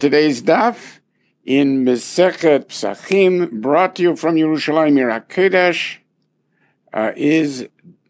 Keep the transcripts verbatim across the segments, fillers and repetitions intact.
Today's daf in Mesechet Psachim, brought to you from Yerushalayim Ir HaKodesh, uh, is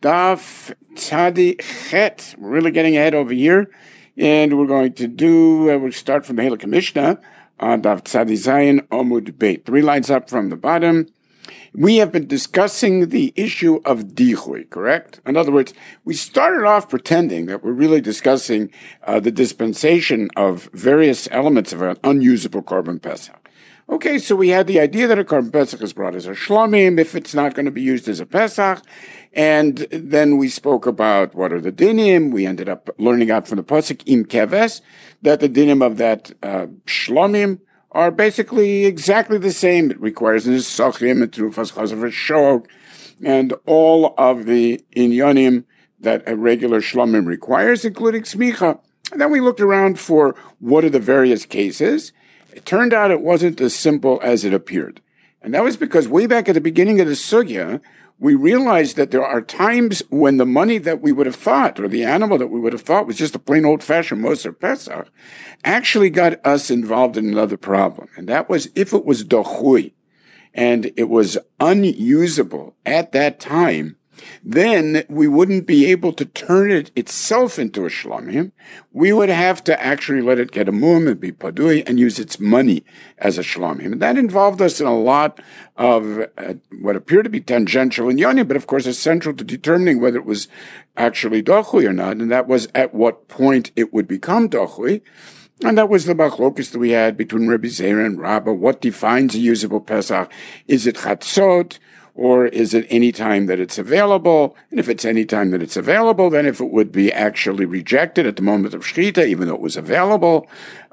daf Tzadi Chet. We're really getting ahead over here, and we're going to do, uh, we'll start from the Halakha Mishnah on daf Tzadi Zayin Omud Beit. Three lines up from the bottom. We have been discussing the issue of dichui, correct? In other words, we started off pretending that we're really discussing uh, the dispensation of various elements of an unusable Korban Pesach. Okay, so we had the idea that a Korban Pesach is brought as a shlomim if it's not going to be used as a Pesach, and then we spoke about what are the dinim. We ended up learning out from the pasuk im keves that the dinim of that uh, shlomim are basically exactly the same. It requires an isachim, a trufas chazav shog, and all of the inyanim that a regular shlomim requires, including smicha. And then we looked around for what are the various cases. It turned out it wasn't as simple as it appeared. And that was because way back at the beginning of the sugya, we realized that there are times when the money that we would have thought, or the animal that we would have thought was just a plain old-fashioned Moser Pesach, actually got us involved in another problem. And that was if it was dochui, and it was unusable at that time, then we wouldn't be able to turn it itself into a shlomim. We would have to actually let it get a mum and be padui and use its money as a shlomim. And that involved us in a lot of uh, what appeared to be tangential in yonim, but of course essential to determining whether it was actually dochui or not. And that was at what point it would become dochui. And that was the machlokus that we had between Rabbi Zera and Rabbah. What defines a usable Pesach? Is it chatzot? Or is it any time that it's available? And if it's any time that it's available, then if it would be actually rejected at the moment of shechita, even though it was available,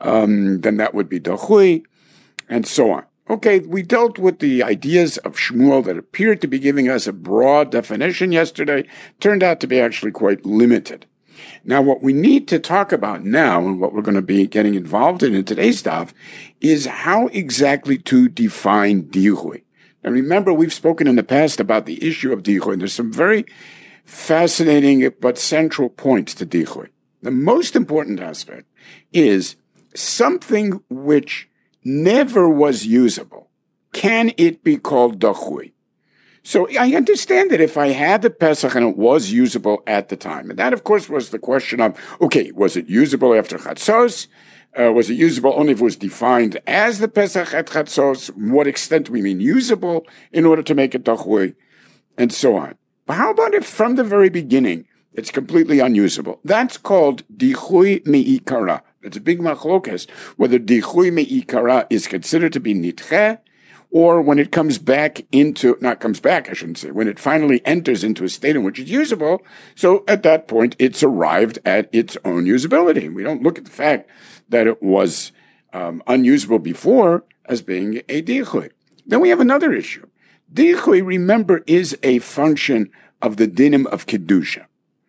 um, then that would be dochui, and so on. Okay, we dealt with the ideas of Shmuel that appeared to be giving us a broad definition yesterday, turned out to be actually quite limited. Now, what we need to talk about now, and what we're going to be getting involved in in today's daf, is how exactly to define dichui. And remember, we've spoken in the past about the issue of dichui, and there's some very fascinating but central points to dichui. The most important aspect is something which never was usable. Can it be called dochui? So I understand that if I had the Pesach and it was usable at the time, and that, of course, was the question of, okay, was it usable after Chatzos? Uh, was it usable only if it was defined as the Pesach at Chatzos? What extent do we mean usable in order to make it dochui? And so on. But how about if from the very beginning it's completely unusable? That's called dichui me'ikara. It's a big machlokas whether dichui me'ikara is considered to be nitche, or when it comes back into, not comes back, I shouldn't say, when it finally enters into a state in which it's usable, so at that point it's arrived at its own usability. We don't look at the fact that it was um, unusable before as being a dichui. Then we have another issue. Dichui, remember, is a function of the dinim of kedusha.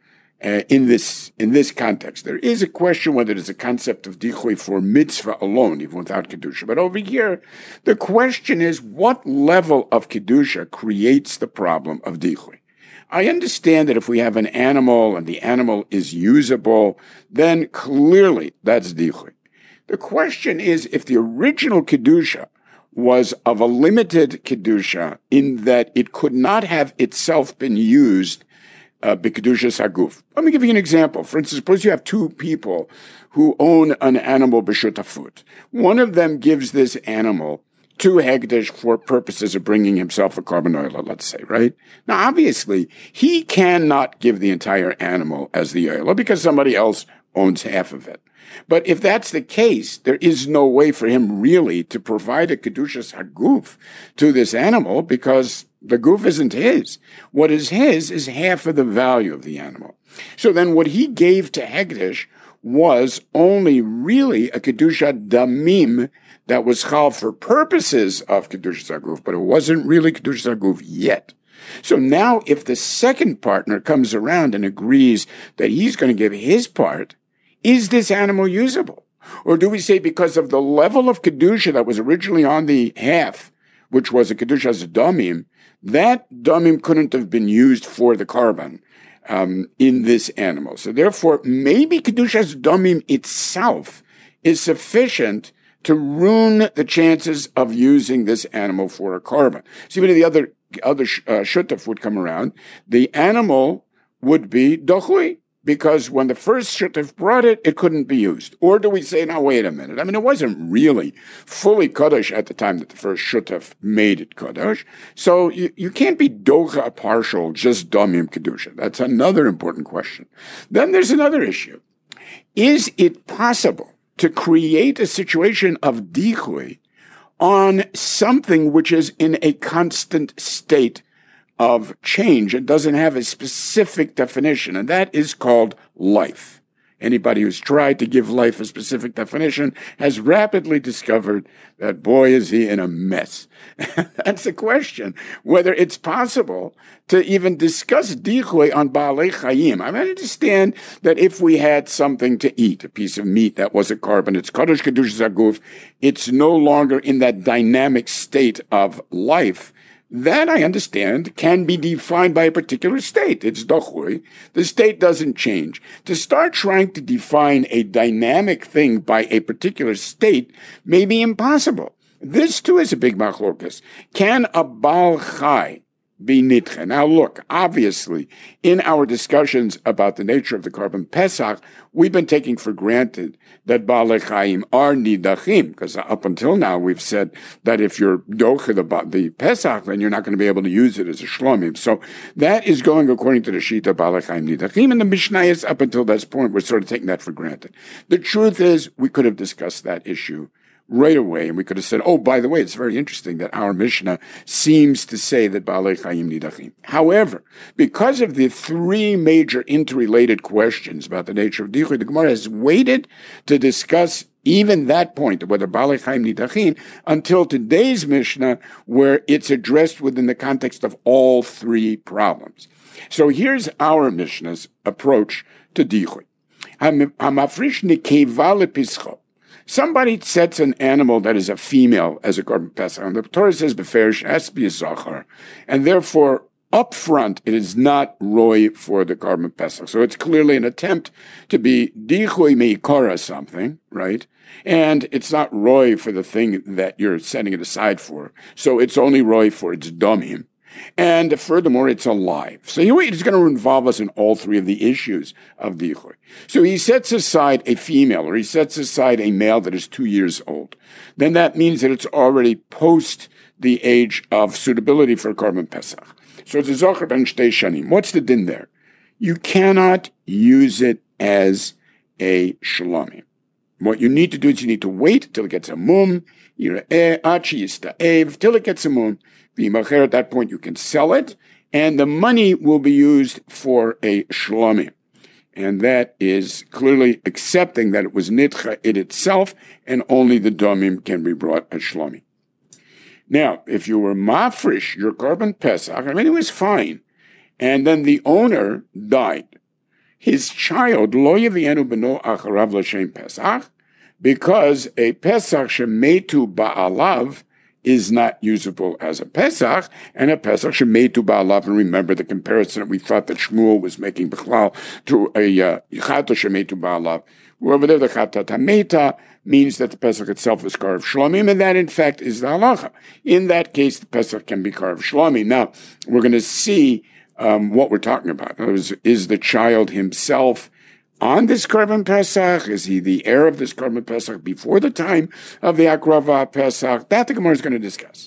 Uh, in this in this context, there is a question whether there's a concept of dichui for mitzvah alone, even without kedusha. But over here, the question is what level of kedusha creates the problem of dichui. I understand that if we have an animal and the animal is usable, then clearly that's dichui. The question is if the original kedusha was of a limited kedusha in that it could not have itself been used uh, b'kedushas haguf. Let me give you an example. For instance, suppose you have two people who own an animal b'shutafut. One of them gives this animal to Hegdesh for purposes of bringing himself a carbon oil, let's say, right? Now, obviously, he cannot give the entire animal as the oil because somebody else owns half of it. But if that's the case, there is no way for him really to provide a kedushas haguf to this animal because the goof isn't his. What is his is half of the value of the animal. So then what he gave to Hegdesh was only really a kedusha damim that was chal for purposes of kedushas haguf, but it wasn't really kedushas haguf yet. So now if the second partner comes around and agrees that he's going to give his part, is this animal usable? Or do we say because of the level of kedusha that was originally on the half, which was a kedushas damim, that damim couldn't have been used for the carbon um, in this animal. So therefore, maybe kedushas damim itself is sufficient to ruin the chances of using this animal for a carbon. See, when the other other uh, shutaf would come around, the animal would be dochui, because when the first shutaf brought it, it couldn't be used. Or do we say, now wait a minute, I mean, it wasn't really fully kaddish at the time that the first shutaf made it kaddish, so you, you can't be docha a partial, just domim kedusha. That's another important question. Then there's another issue. Is it possible to create a situation of dichui on something which is in a constant state of change? It doesn't have a specific definition, and that is called life. Anybody who's tried to give life a specific definition has rapidly discovered that, boy, is he in a mess. That's the question, whether it's possible to even discuss dichui on Baalei Chayim. I mean, I understand that if we had something to eat, a piece of meat that was a carbon, it's Kadosh Kedush Zaguf, it's no longer in that dynamic state of life. That, I understand, can be defined by a particular state. It's dochui. The state doesn't change. To start trying to define a dynamic thing by a particular state may be impossible. This, too, is a big machlokas. Can a Baal Chai be nitche? Now, look, obviously, in our discussions about the nature of the carbon Pesach, we've been taking for granted that Baalei Chayim are nidachim, because up until now we've said that if you're doche the, the Pesach, then you're not going to be able to use it as a shlomim. So that is going according to the Shita Baalei Chayim nidachim, and the Mishnayos up until this point we're sort of taking that for granted. The truth is, we could have discussed that issue right away, and we could have said, oh, by the way, it's very interesting that our Mishnah seems to say that Baalei Chayim nidachim. However, because of the three major interrelated questions about the nature of dichui, the Gemara has waited to discuss even that point of whether Baalei Chayim nidachim until today's Mishnah, where it's addressed within the context of all three problems. So here's our Mishnah's approach to dichui. Hamafrish nekeva lepischo. Somebody sets an animal that is a female as a carbon pesach, and the Torah says beferish has to be a zachar, and therefore up front it is not roy for the carbon pesach. So it's clearly an attempt to be dichui meikara something, right? And it's not roy for the thing that you're setting it aside for. So it's only roy for its domim. And furthermore, it's alive. So he's going to involve us in all three of the issues of dichui. So he sets aside a female, or he sets aside a male that is two years old. Then that means that it's already post the age of suitability for carbon pesach. So it's a zocher ben shtei shanim. What's the din there? You cannot use it as a shalomim. What you need to do is you need to wait till it gets a mum, till it gets a mum. At that point, you can sell it, and the money will be used for a shlomim. And that is clearly accepting that it was nitcha it itself, and only the domim can be brought as shlomi. Now, if you were mafrish, your carbon pesach, I mean, it was fine, and then the owner died. His child, lo yavienu beno acharav l'shem pesach, because a pesach shemetu ba'alav is not usable as a Pesach, and a Pesach shemetu ba'alav. And remember the comparison that we thought that Shmuel was making b'chlal to a Chato shemetu ba'alav. Over there, the Chatat HaMeta means that the Pesach itself is carved shlomim, and that in fact is the halacha. In that case, the Pesach can be carved shlomim. Now, we're going to see um, what we're talking about. In other words, is the child himself on this carbon Pesach? Is he the heir of this carbon Pesach before the time of the Akrava Pesach? That the Gemara is going to discuss.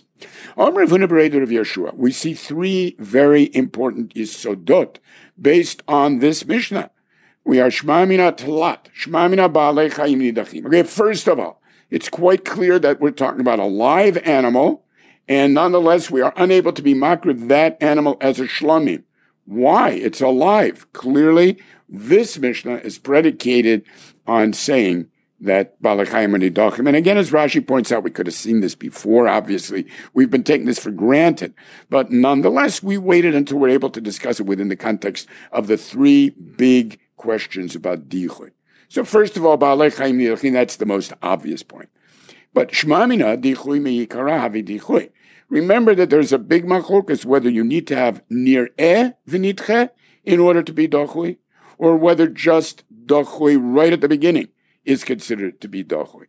We see three very important Yisodot based on this Mishnah. We are Shema Mina Talat, Shema Mina Baalei Chayim nidachim. Okay, first of all, it's quite clear that we're talking about a live animal, and nonetheless we are unable to be makriv that animal as a shlomim. Why? It's alive. Clearly, this Mishnah is predicated on saying that Baalei Chayim are nidachim. And again, as Rashi points out, we could have seen this before, obviously. We've been taking this for granted. But nonetheless, we waited until we're able to discuss it within the context of the three big questions about dichui. So first of all, Baalei Chayim nidachim, that's the most obvious point. But Shema Mina dichui meikara havi dichui. Remember that there's a big machlokas whether you need to have nir'eh v'nitche in order to be dochui, or whether just dochui right at the beginning is considered to be dochui.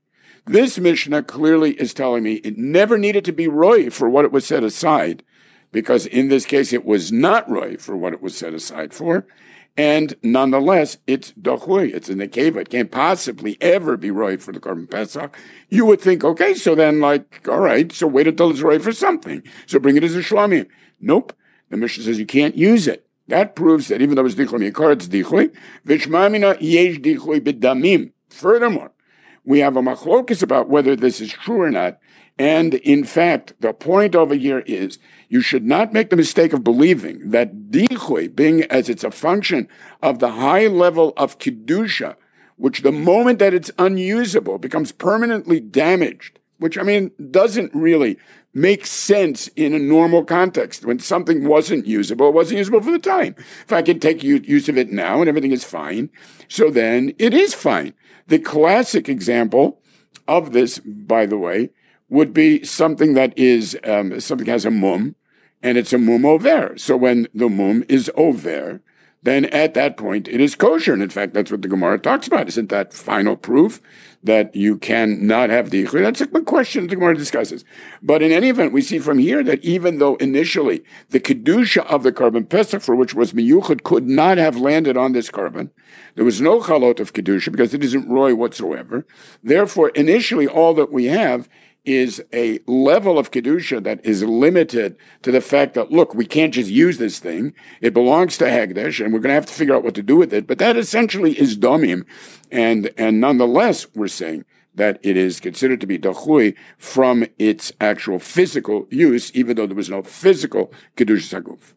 This Mishnah clearly is telling me it never needed to be roy for what it was set aside, because in this case it was not roy for what it was set aside for, and nonetheless it's dochui, it's in the nekeva. It can't possibly ever be roy for the Korban Pesach. You would think, okay, so then like, all right, so wait until it's roy for something. So bring it as a shlamim. Nope. The Mishnah says you can't use it. That proves that even though it's dichui mikar, it's dichui. Vishmamina yesh dichui b'damim. Furthermore, we have a machlokus about whether this is true or not. And in fact, the point over here is you should not make the mistake of believing that dichui, being as it's a function of the high level of kedusha, which the moment that it's unusable becomes permanently damaged, which I mean doesn't really make sense in a normal context. When something wasn't usable, it wasn't usable for the time. If I can take use of it now and everything is fine, so then it is fine. The classic example of this, by the way, would be something that is, um, something has a mum, and it's a mum over. So when the mum is over, then at that point it is kosher. And in fact, that's what the Gemara talks about. Isn't that final proof that you cannot have the ichur? That's a question the Gemara discusses. But in any event, we see from here that even though initially the kedusha of the Korban Pesach, for which was miyuchad, could not have landed on this korban, there was no chalot of kedusha because it isn't roy whatsoever. Therefore, initially all that we have is a level of kedusha that is limited to the fact that, look, we can't just use this thing. It belongs to Hagdash, and we're going to have to figure out what to do with it. But that essentially is domim. And, and nonetheless, we're saying that it is considered to be dachui from its actual physical use, even though there was no physical kedusha saguf.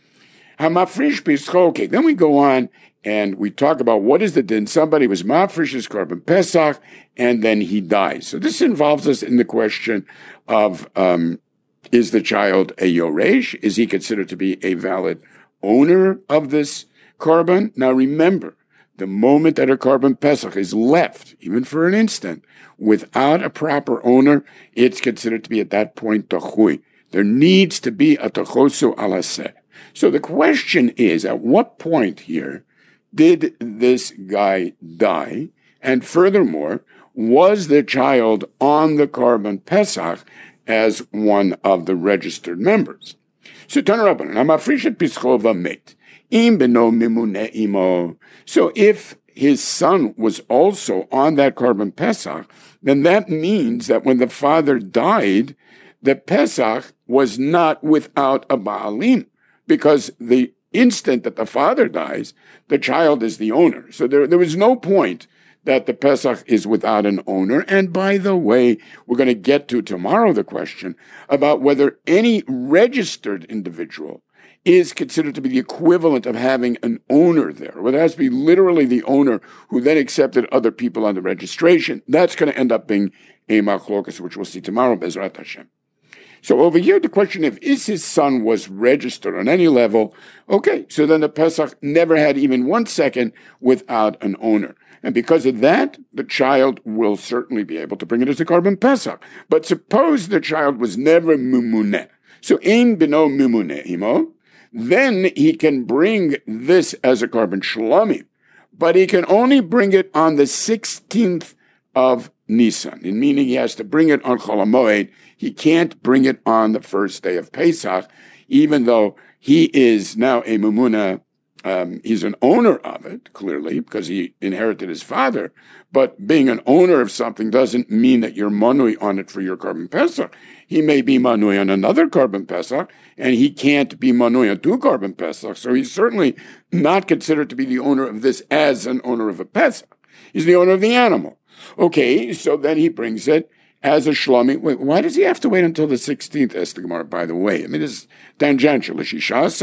Hamafrish pischo. Okay, then we go on and we talk about what is the din. Somebody was mafresh his Korban Pesach, and then he dies. So this involves us in the question of, um, is the child a yoresh? Is he considered to be a valid owner of this korban? Now remember, the moment that a Korban Pesach is left, even for an instant, without a proper owner, it's considered to be at that point tachui. There needs to be a tachosu alaseh. So the question is, at what point here did this guy die? And furthermore, was the child on the Korban Pesach as one of the registered members? So turn around. So if his son was also on that Korban Pesach, then that means that when the father died, the Pesach was not without a Baalim, because the instant that the father dies, the child is the owner. So there, there was no point that the Pesach is without an owner. And by the way, we're going to get to tomorrow the question about whether any registered individual is considered to be the equivalent of having an owner there, whether it has to be literally the owner who then accepted other people on the registration. That's going to end up being a machlokas, which we'll see tomorrow, Bezrat Hashem. So over here, the question if is his son was registered on any level, okay, so then the Pesach never had even one second without an owner. And because of that, the child will certainly be able to bring it as a Korban Pesach. But suppose the child was never mumuneh. So ein bino mumuneh imo, then he can bring this as a Korban Shlomim. But he can only bring it on the sixteenth of Nisan, meaning he has to bring it on Chol HaMoed. He can't bring it on the first day of Pesach, even though he is now a Mumuna. Um, he's an owner of it, clearly, because he inherited his father. But being an owner of something doesn't mean that you're manui on it for your Korban Pesach. He may be manui on another Korban Pesach, and he can't be manui on two Korban Pesach. So he's certainly not considered to be the owner of this as an owner of a Pesach. He's the owner of the animal. Okay, so then he brings it as a shlomi. Wait, why does he have to wait until the sixteenth, asked the Gemara, by the way? I mean, this is tangential. Why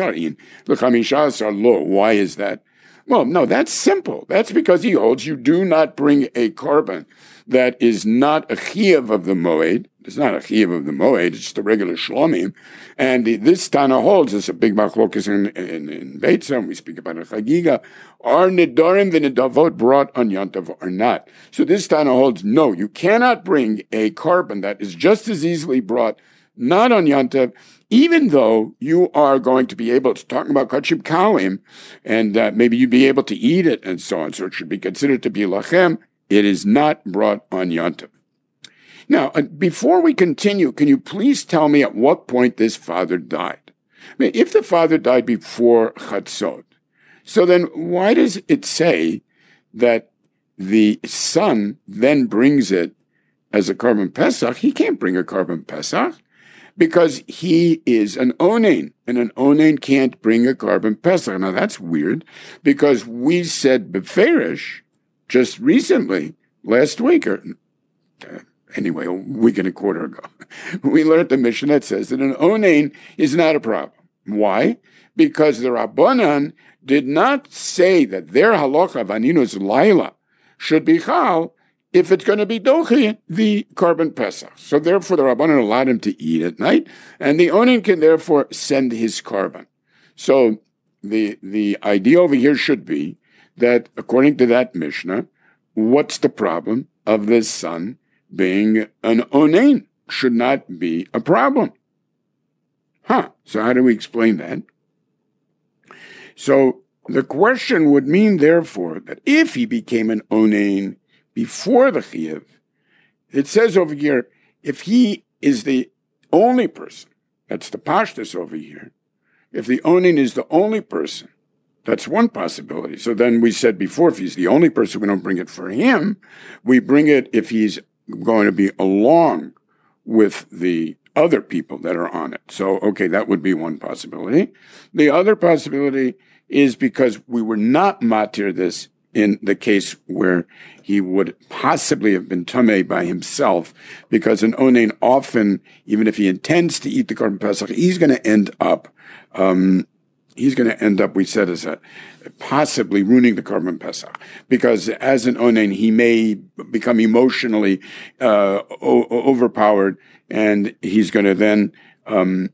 is that? Well, no, that's simple. That's because he holds you do not bring a korban that is not a chiyuv of the moed. It's not a chiyuv of the moed. It's just a regular shlomim. And this Tana holds, it's a big machlokas in, in, in Beitzah, we speak about a chagiga, are nidorim the nidavot brought on Yantav or not. So this Tana holds, no, you cannot bring a korban that is just as easily brought not on Yantav, even though you are going to be able to, talking about kachib kalim, and uh, maybe you'd be able to eat it and so on, so it should be considered to be lachem. It is not brought on Yantav. Now, uh, before we continue, can you please tell me at what point this father died? I mean, if the father died before Chatzot, so then why does it say that the son then brings it as a Korban Pesach? He can't bring a Korban Pesach because he is an Onain, and an Onain can't bring a Korban Pesach. Now that's weird because we said Beferish just recently, last week, or uh, anyway, a week and a quarter ago, we learned the mission that says that an Onain is not a problem. Why? Because the Rabbanan did not say that their halacha of Aninus Laila should be chal if it's going to be dochi, the Korban Pesach. So therefore the Rabbanan allowed him to eat at night, and the Onin can therefore send his korban. So the the idea over here should be that according to that Mishnah, what's the problem of this son being an Onain? Should not be a problem. Huh, so how do we explain that? So the question would mean, therefore, that if he became an Onain before the Chiyuv, it says over here, if he is the only person, that's the Pashtus over here, if the Onain is the only person, that's one possibility. So then we said before, if he's the only person, we don't bring it for him. We bring it if he's going to be along with the other people that are on it. So, okay, that would be one possibility. The other possibility is because we were not matir this in the case where he would possibly have been tamei by himself, because an onain often, even if he intends to eat the Korban Pesach, he's going to end up, um, he's going to end up, we said, as a possibly ruining the Korban Pesach, because as an onain, he may become emotionally uh, o- overpowered, and he's going to then, um,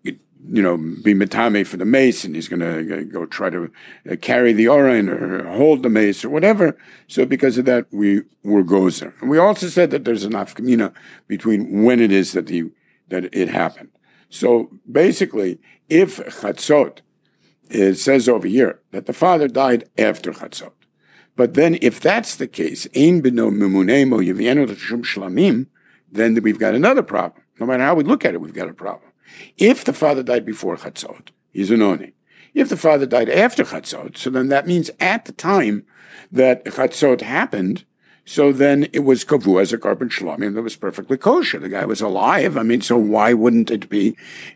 you know, be metame for the mace, and he's going to go try to carry the orin or hold the mace or whatever. So because of that, we were gozer. And we also said that there's an afkamina between when it is that he that it happened. So basically, if chatzot, it says over here that the father died after chatzot, but then if that's the case, ein beno mimunemo yivienu l'shum shlamim, then we've got another problem. No matter how we look at it, we've got a problem. If the father died before Chatzot, he's an Onain. If the father died after Chatzot, so then that means at the time that Chatzot happened, so then it was kavu as a Korban Shlamim that was perfectly kosher. The guy was alive. I mean, so why wouldn't it be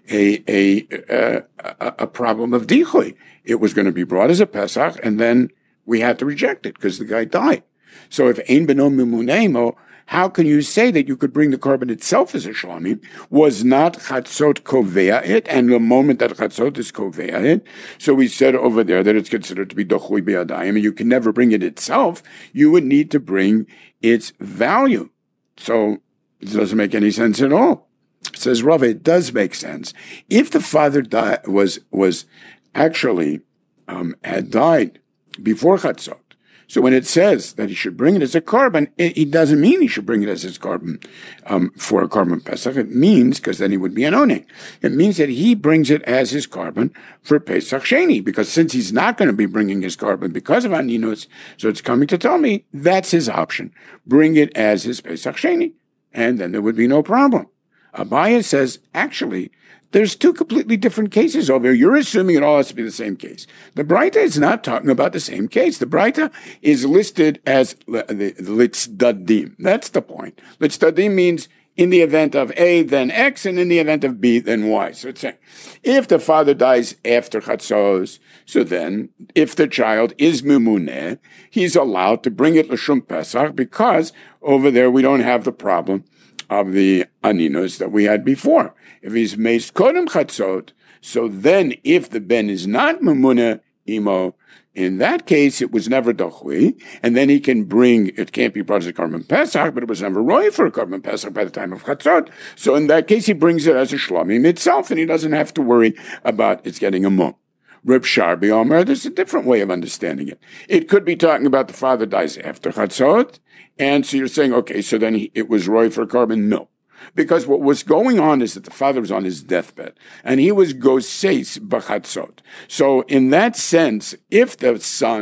a a a, a, a problem of dichui? It was going to be brought as a Pesach, and then we had to reject it because the guy died. So if ein beno mimunemo, how can you say that you could bring the korban itself as a shlamim? Was not chatzot kovea it? And the moment that chatzot is kovea it, so we said over there that it's considered to be dochui be'adayim, and you can never bring it itself. You would need to bring its value. So it doesn't make any sense at all. Says Rav, it does make sense. If the father died, was was actually um, had died before chatzot, so when it says that he should bring it as a korban, it, it doesn't mean he should bring it as his korban um, for a korban pesach. It means, because then he would be an onain, it means that he brings it as his korban for Pesach Sheni, because since he's not going to be bringing his korban because of Aninus, so it's coming to tell me that's his option. Bring it as his Pesach Sheni, and then there would be no problem. Abaya says, actually, there's two completely different cases over here. You're assuming it all has to be the same case. The Braita is not talking about the same case. The Braita is listed as the Litzdadim. That's the point. Litzdadim means in the event of A, then X, and in the event of B, then Y. So it's saying, if the father dies after Chatzos, so then, if the child is Mimuneh, he's allowed to bring it L'Shum Pesach, because over there we don't have the problem of the Aninus that we had before. If he's Meis Kodem Chatzot, so then if the Ben is not Memuneh Imo, in that case it was never Dochui, and then he can bring, it can't be brought as a Korban Pesach, but it was never Roy for a Korban Pesach by the time of Chatzot. So in that case he brings it as a Shlomim itself, and he doesn't have to worry about it's getting a Mum. Reb Sharbi Omer, there's a different way of understanding it. It could be talking about the father dies after Chatzot, and so you're saying, okay, so then he, it was Roy for a korban? No. Because what was going on is that the father was on his deathbed, and he was goseis b'chatzot. So in that sense, if the son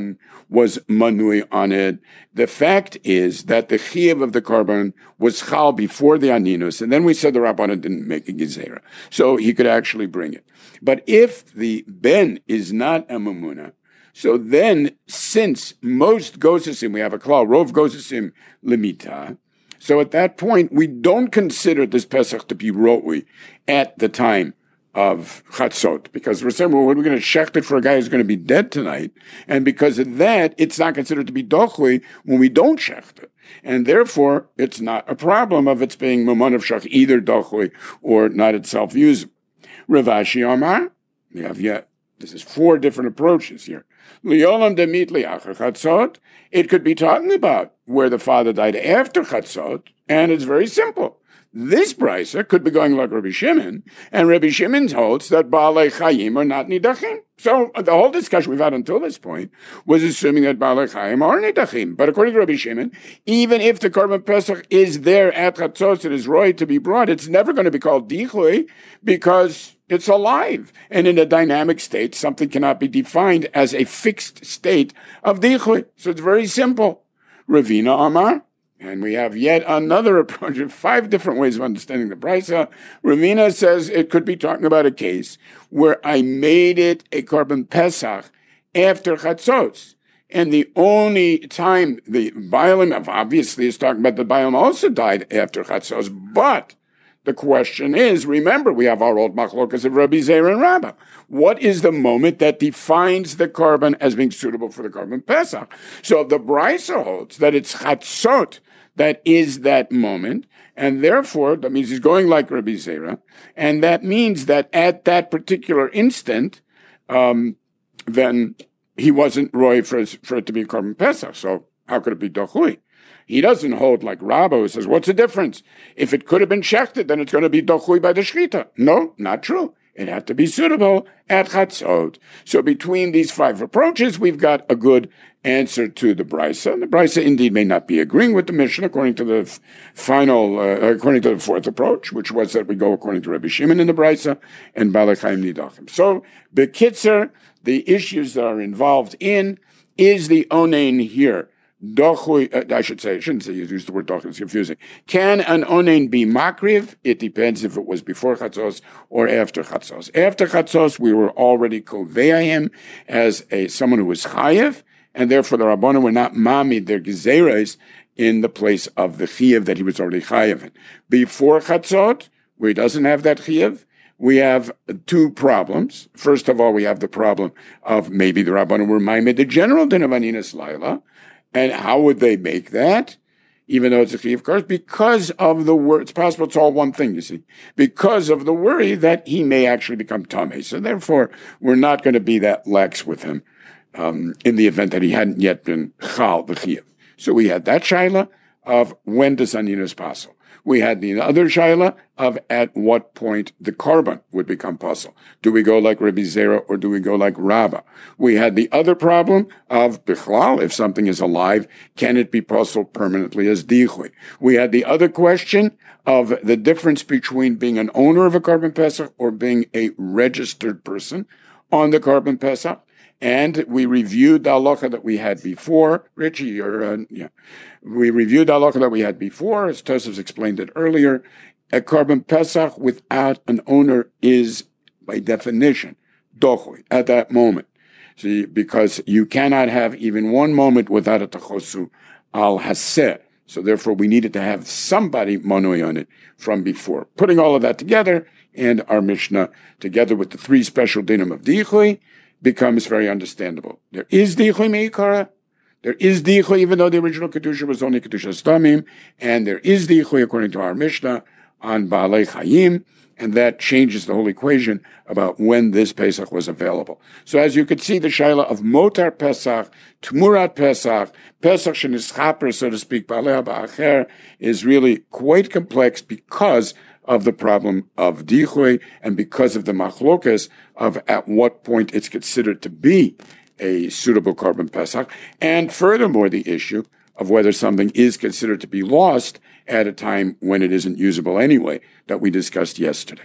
was manui on it. The fact is that the chiyuv of the korban was chal before the aninus, and then we said the Rabbanan didn't make a gezerah, so he could actually bring it. But if the ben is not a mamuna, so then, since most gosesim, we have a klal, rov gosesim limita, so at that point, we don't consider this Pesach to be ro'ui at the time of Chatzot, because we're saying, well, we're going to shecht it for a guy who's going to be dead tonight, and because of that, it's not considered to be dochui when we don't shecht it. And therefore, it's not a problem of its being mamon of shach, either dochui or not itself usable. Rav Ashi Amar, we have yet, this is four different approaches here. Liolam demit liachar chatzot. It could be talking about where the father died after chatzot, and it's very simple. This brisa could be going like Rabbi Shimon, and Rabbi Shimon holds that Baalei Chayim are not nidachim. So the whole discussion we've had until this point was assuming that Baalei Chayim are nidachim. But according to Rabbi Shimon, even if the Korban Pesach is there at chatzot, it is right to be brought, it's never going to be called dichui because it's alive. And in a dynamic state, something cannot be defined as a fixed state of dichui. So it's very simple. Ravina Amar, and we have yet another approach of five different ways of understanding the brisa. Ravina says it could be talking about a case where I made it a korban pesach after chatzos. And the only time the Baalim, obviously is talking about the Baalim also died after chatzos, but the question is, remember, we have our old machlokas of Rabbi Zera and Rabbah. What is the moment that defines the korban as being suitable for the korban Pesach? So the Brisa holds that it's chatzot that is that moment, and therefore, that means he's going like Rabbi Zera, and that means that at that particular instant, um, then he wasn't roy for, for it to be korban Pesach. So how could it be dochui? He doesn't hold like Rabba, who says, what's the difference? If it could have been shechted, then it's going to be dochui by the shechita. No, not true. It had to be suitable at chatzot. So between these five approaches, we've got a good answer to the brisa. And the brisa indeed may not be agreeing with the Mishnah according to the f- final, uh, according to the fourth approach, which was that we go according to Rabbi Shimon in the brisa and Baalei Chayim nidachim. So, bekitzer, the issues that are involved in is the onein here. Dochui, uh, I should say, I shouldn't say you use the word dochui, it's confusing. Can an onein be makriv? It depends if it was before chatzos or after chatzos. After chatzos, we were already koveya him as a someone who was chayev, and therefore the Rabbanan were not mamid their gezeres in the place of the chiyev that he was already chayev in. Before chatzot, where he doesn't have that chiyev, we have two problems. First of all, we have the problem of maybe the Rabbanan were mamid the general din of aninas laila. And how would they make that? Even though it's a chiyuv course, because of the worry. It's possible it's all one thing, you see. Because of the worry that he may actually become tamei. So therefore, we're not going to be that lax with him um, in the event that he hadn't yet been chal, the chiyuv. So we had that shaila of when does aninus passel. We had the other shaila of at what point the korban would become puzzle. Do we go like Rabbi Zera or do we go like Rabbah? We had the other problem of bichlal, if something is alive, can it be puzzle permanently as dichui? We had the other question of the difference between being an owner of a korban pesach or being a registered person on the korban pesach. And we reviewed the halacha that we had before. Richie, or uh, yeah, we reviewed the halacha that we had before, as Tosafos explained it earlier. A korban pesach without an owner is, by definition, dochui at that moment. See, because you cannot have even one moment without a tachosu al haseh. So therefore, we needed to have somebody monoi on it from before. Putting all of that together, and our Mishnah, together with the three special dinim of dichui, becomes very understandable. There is dichui meikara. There is dichui, even though the original kedusha was only kedusha stamim, and there is dichui according to our Mishnah on Baalei Chayim, and that changes the whole equation about when this Pesach was available. So as you could see, the shaila of Motar Pesach, Tmurat Pesach, Pesach shenischaper, so to speak, Baalei Ba'acher, is really quite complex because of the problem of dichui and because of the machlokas of at what point it's considered to be a suitable korban pesach, and furthermore the issue of whether something is considered to be lost at a time when it isn't usable anyway, that we discussed yesterday.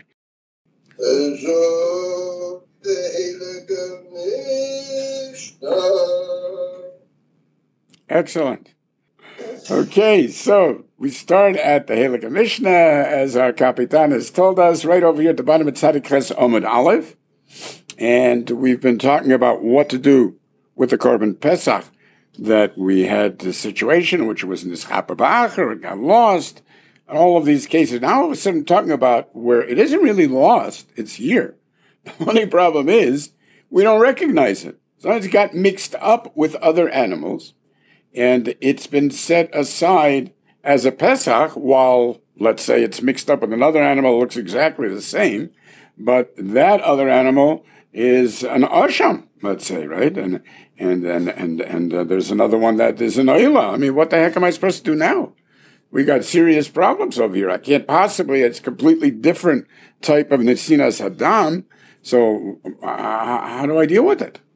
Excellent. Okay, so we start at the Halakha Mishnah, as our Kapitan has told us, right over here at the bottom of Tzadik Ches Omid Aleph. And we've been talking about what to do with the Korban Pesach, that we had the situation in which it was Nischaper Ba'acher, it got lost, and all of these cases. Now all of a sudden I'm talking about where it isn't really lost, it's here. The only problem is we don't recognize it. Sometimes it got mixed up with other animals, and it's been set aside as a Pesach while, let's say, it's mixed up with another animal that looks exactly the same, but that other animal is an Asham, let's say, right? And and and and and uh, there's another one that is an Oila. I mean, what the heck am I supposed to do now? We got serious problems over here. I can't possibly, it's a completely different type of Nesinas Hadam, so uh, how do I deal with it?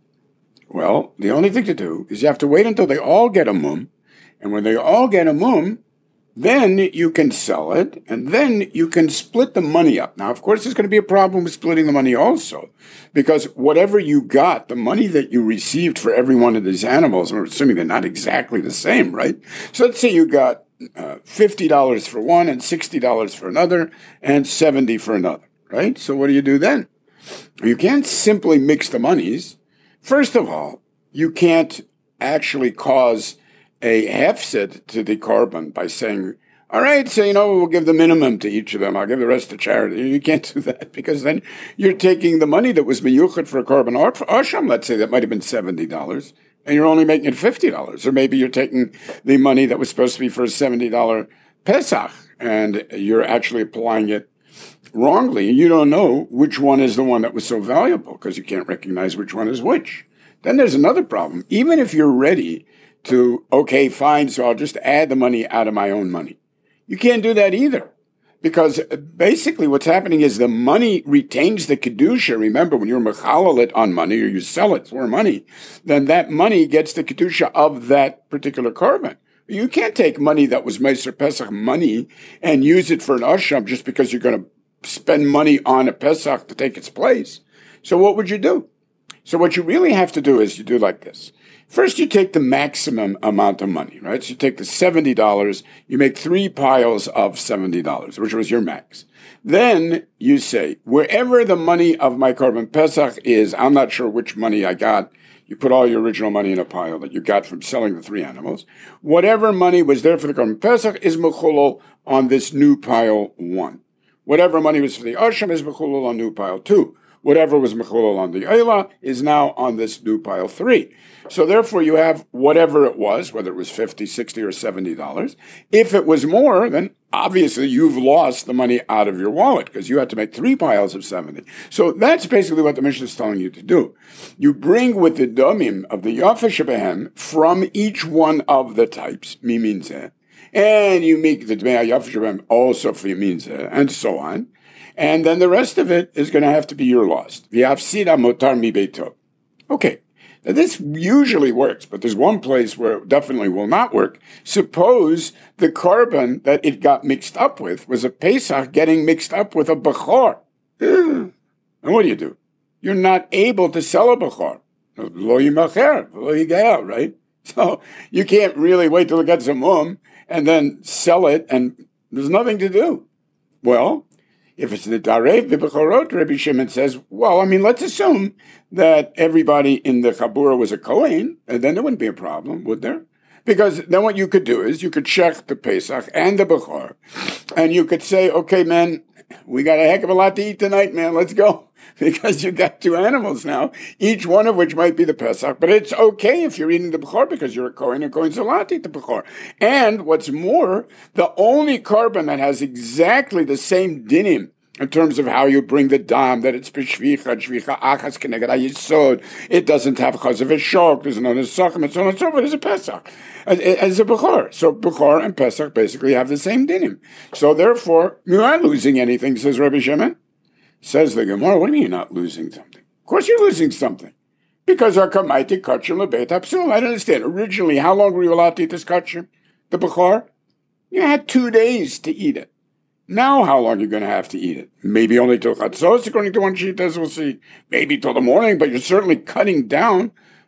Well, the only thing to do is you have to wait until they all get a mum, and when they all get a mum, then you can sell it, and then you can split the money up. Now, of course, there's going to be a problem with splitting the money also, because whatever you got, the money that you received for every one of these animals, we're assuming they're not exactly the same, right? So let's say you got uh, fifty dollars for one and sixty dollars for another and seventy dollars for another, right? So what do you do then? You can't simply mix the monies. First of all, you can't actually cause a hefsed to the korban by saying, all right, so, you know, we'll give the minimum to each of them. I'll give the rest to charity. You can't do that, because then you're taking the money that was miyuchat for a korban asham, let's say, that might have been seventy dollars, and you're only making it fifty dollars. Or maybe you're taking the money that was supposed to be for a seventy dollars Pesach, and you're actually applying it wrongly. You don't know which one is the one that was so valuable, because you can't recognize which one is which. Then there's another problem. Even if you're ready to, okay, fine, so I'll just add the money out of my own money, you can't do that either, because basically what's happening is the money retains the kedusha. Remember, when you're mechalal it on money, or you sell it for money, then that money gets the kedusha of that particular korban. You can't take money that was Meiser Pesach money and use it for an asham just because you're going to spend money on a Pesach to take its place. So what would you do? So what you really have to do is you do like this. First, you take the maximum amount of money, right? So you take the seventy dollars, you make three piles of seventy dollars, which was your max. Then you say, wherever the money of my Korban Pesach is, I'm not sure which money I got. You put all your original money in a pile that you got from selling the three animals. Whatever money was there for the Korban Pesach is mechulol on this new pile one. Whatever money was for the Asham is mechulol on new pile two. Whatever was mechulol on the Eila is now on this new pile three. So therefore you have whatever it was, whether it was fifty, sixty, or seventy dollars. If it was more, then obviously you've lost the money out of your wallet, because you had to make three piles of seventy. So that's basically what the Mishnah is telling you to do. You bring with the domim of the Yafeh Shebehem from each one of the types, mimin zeh, and you make the Dmei Yafeh Shebehem also for yamin zeh, and so on. And then the rest of it is going to have to be your loss. V'yafsida motar mi beito. Okay. Now this usually works, but there's one place where it definitely will not work. Suppose the korban that it got mixed up with was a Pesach getting mixed up with a Bechor. And what do you do? You're not able to sell a Bechor. Lo yimacher, lo yigael, right? So you can't really wait till it gets a mum and then sell it, and there's nothing to do. Well, if it's the Darev B'Bechorot, Rabbi Shimon says, well, I mean, let's assume that everybody in the Chabura was a Kohen, and then there wouldn't be a problem, would there? Because then what you could do is you could check the Pesach and the Bechor, and you could say, okay, man, we got a heck of a lot to eat tonight, man, let's go. Because you got two animals now, each one of which might be the Pesach, but it's okay if you're eating the Bechor because you're a Kohen, and Kohen's allowed to eat the Bechor. And what's more, the only korban that has exactly the same dinim in terms of how you bring the dam, that it's b'shvicha, shvicha achas keneged hayisod, it doesn't have chaz of a shok, there's no nesachim, and so on and so forth, it's a Pesach, as, as a Bechor. So Bechor and Pesach basically have the same dinim. So therefore, you're not losing anything, says Rabbi Shimon. Says the Gemara, what do you mean you're not losing something? Of course you're losing something. Because our kamaiti kachim lebeit hapsul. I don't understand. Originally, how long were you allowed to eat this kachim? The Bechor? You had two days to eat it. Now how long are you going to have to eat it? Maybe only till chatzos, according to one sheet, as we'll see. Maybe till the morning, but you're certainly cutting down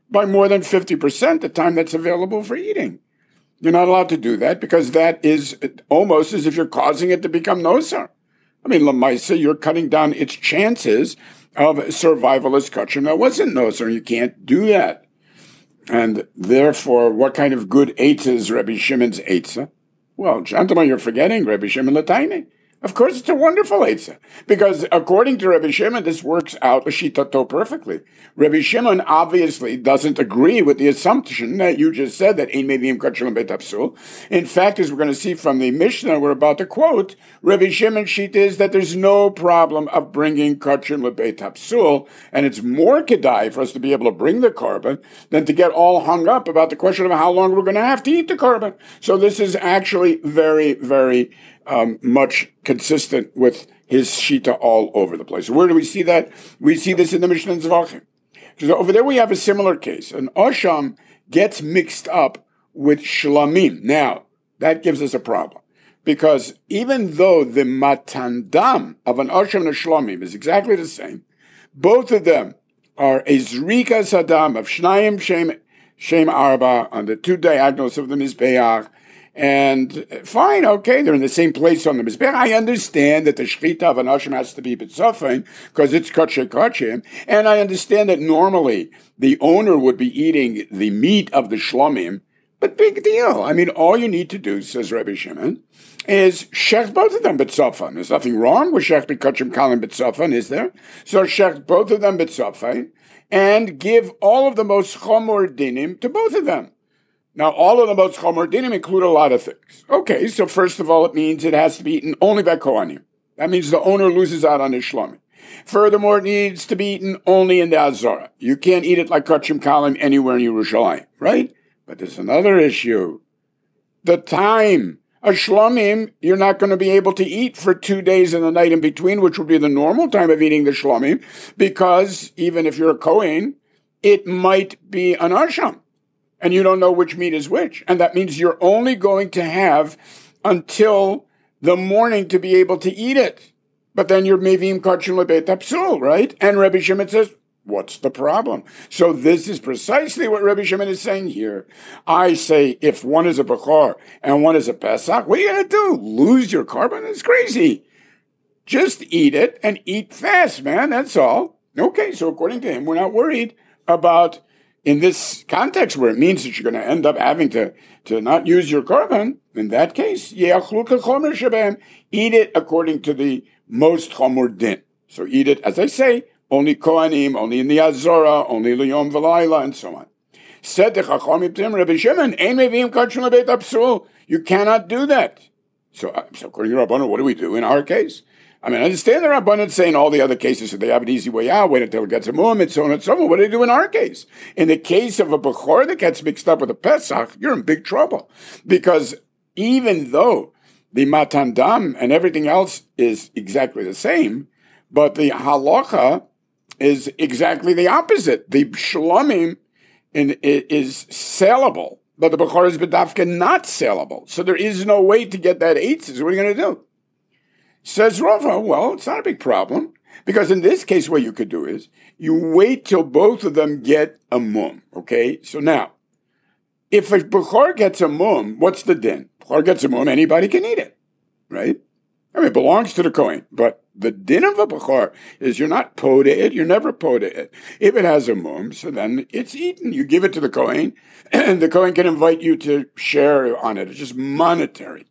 by more than fifty percent the time that's available for eating. You're not allowed to do that because that is almost as if you're causing it to become nosar. I mean, Lamaisa, you're cutting down its chances of survival as kachim that wasn't nosar. You can't do that. And therefore, what kind of good eitzah is Rabbi Shimon's eitzah? Well, gentlemen, you're forgetting Rabbi Shimon Lataini. Of course, it's a wonderful eitzah, because according to Rabbi Shimon, this works out l'shitato perfectly. Rabbi Shimon obviously doesn't agree with the assumption that you just said, that ein meviim kachim beit hapsul. In fact, as we're going to see from the Mishnah we're about to quote, Rabbi Shimon's sheet is that there's no problem of bringing kachim beit hapsul, and it's more kedai for us to be able to bring the korban than to get all hung up about the question of how long we're going to have to eat the korban. So this is actually very, very Um, much consistent with his shita all over the place. Where do we see that? We see this in the Mishnah in Zvachim. So over there we have a similar case. An Osham gets mixed up with Shlamim. Now, that gives us a problem. Because even though the matandam of an Osham and a Shlamim is exactly the same, both of them are a Zrika Sadam of Shnayim Shem, Shem Arba on the two diagonals of the Mizbeach. And fine, okay, they're in the same place on the Mizbeach. I understand that the shechita of an Osham has to be b'tzofim because it's kacheh kachim. And I understand that normally the owner would be eating the meat of the Shlomim. But big deal. I mean, all you need to do, says Rabbi Shimon, is shech both of them b'tzofim. There's nothing wrong with shech b'kachim kalim b'tzofim, is there? So shech both of them b'tzofim and give all of the most chomor dinim to both of them. Now, all of the most chomer dinim include a lot of things. Okay, so first of all, it means it has to be eaten only by Kohanim. That means the owner loses out on his shlomi. Furthermore, it needs to be eaten only in the Azara. You can't eat it like kachim kalim anywhere in Yerushalayim, right? But there's another issue. The time. A shlomim, you're not going to be able to eat for two days and the night in between, which would be the normal time of eating the shlomim, because even if you're a Kohen, it might be an Asham. And you don't know which meat is which. And that means you're only going to have until the morning to be able to eat it. But then you're meviim kachim lebeit hapsul, right? And Rabbi Shimon says, what's the problem? So this is precisely what Rabbi Shimon is saying here. I say, if one is a Bechor and one is a Pesach, what are you going to do? Lose your korban? It's crazy. Just eat it and eat fast, man. That's all. Okay, so according to him, we're not worried about, in this context where it means that you're going to end up having to, to not use your korban, in that case, eat it according to the most chomor din. So eat it, as I say, only kohanim, only in the azora, only liyom v'layla, and so on. Said the chacham to him, Rabbi Shimon, ein meviim kachim lebeit hapsul. You cannot do that. So, so according to Rabbanan, what do we do in our case? I mean, I understand the Rabbanan saying all the other cases that they have an easy way out, wait until it gets a mum, and so on and so on. What do they do in our case? In the case of a Bechor that gets mixed up with a Pesach, you're in big trouble. Because even though the Matan Dam and everything else is exactly the same, but the halacha is exactly the opposite. The Shlomim in, is saleable, but the Bechor is bedafka not saleable. So there is no way to get that eitzes. What are you going to do? Says Rava, well, it's not a big problem, because in this case, what you could do is you wait till both of them get a mum, okay? So now, if a Bechor gets a mum, what's the din? Bechor gets a mum, anybody can eat it, right? I mean, it belongs to the Kohen, but the din of a Bechor is you're not poda it, you're never poda it. If it has a mum, so then it's eaten. You give it to the Kohen, and the Kohen can invite you to share on it. It's just monetary.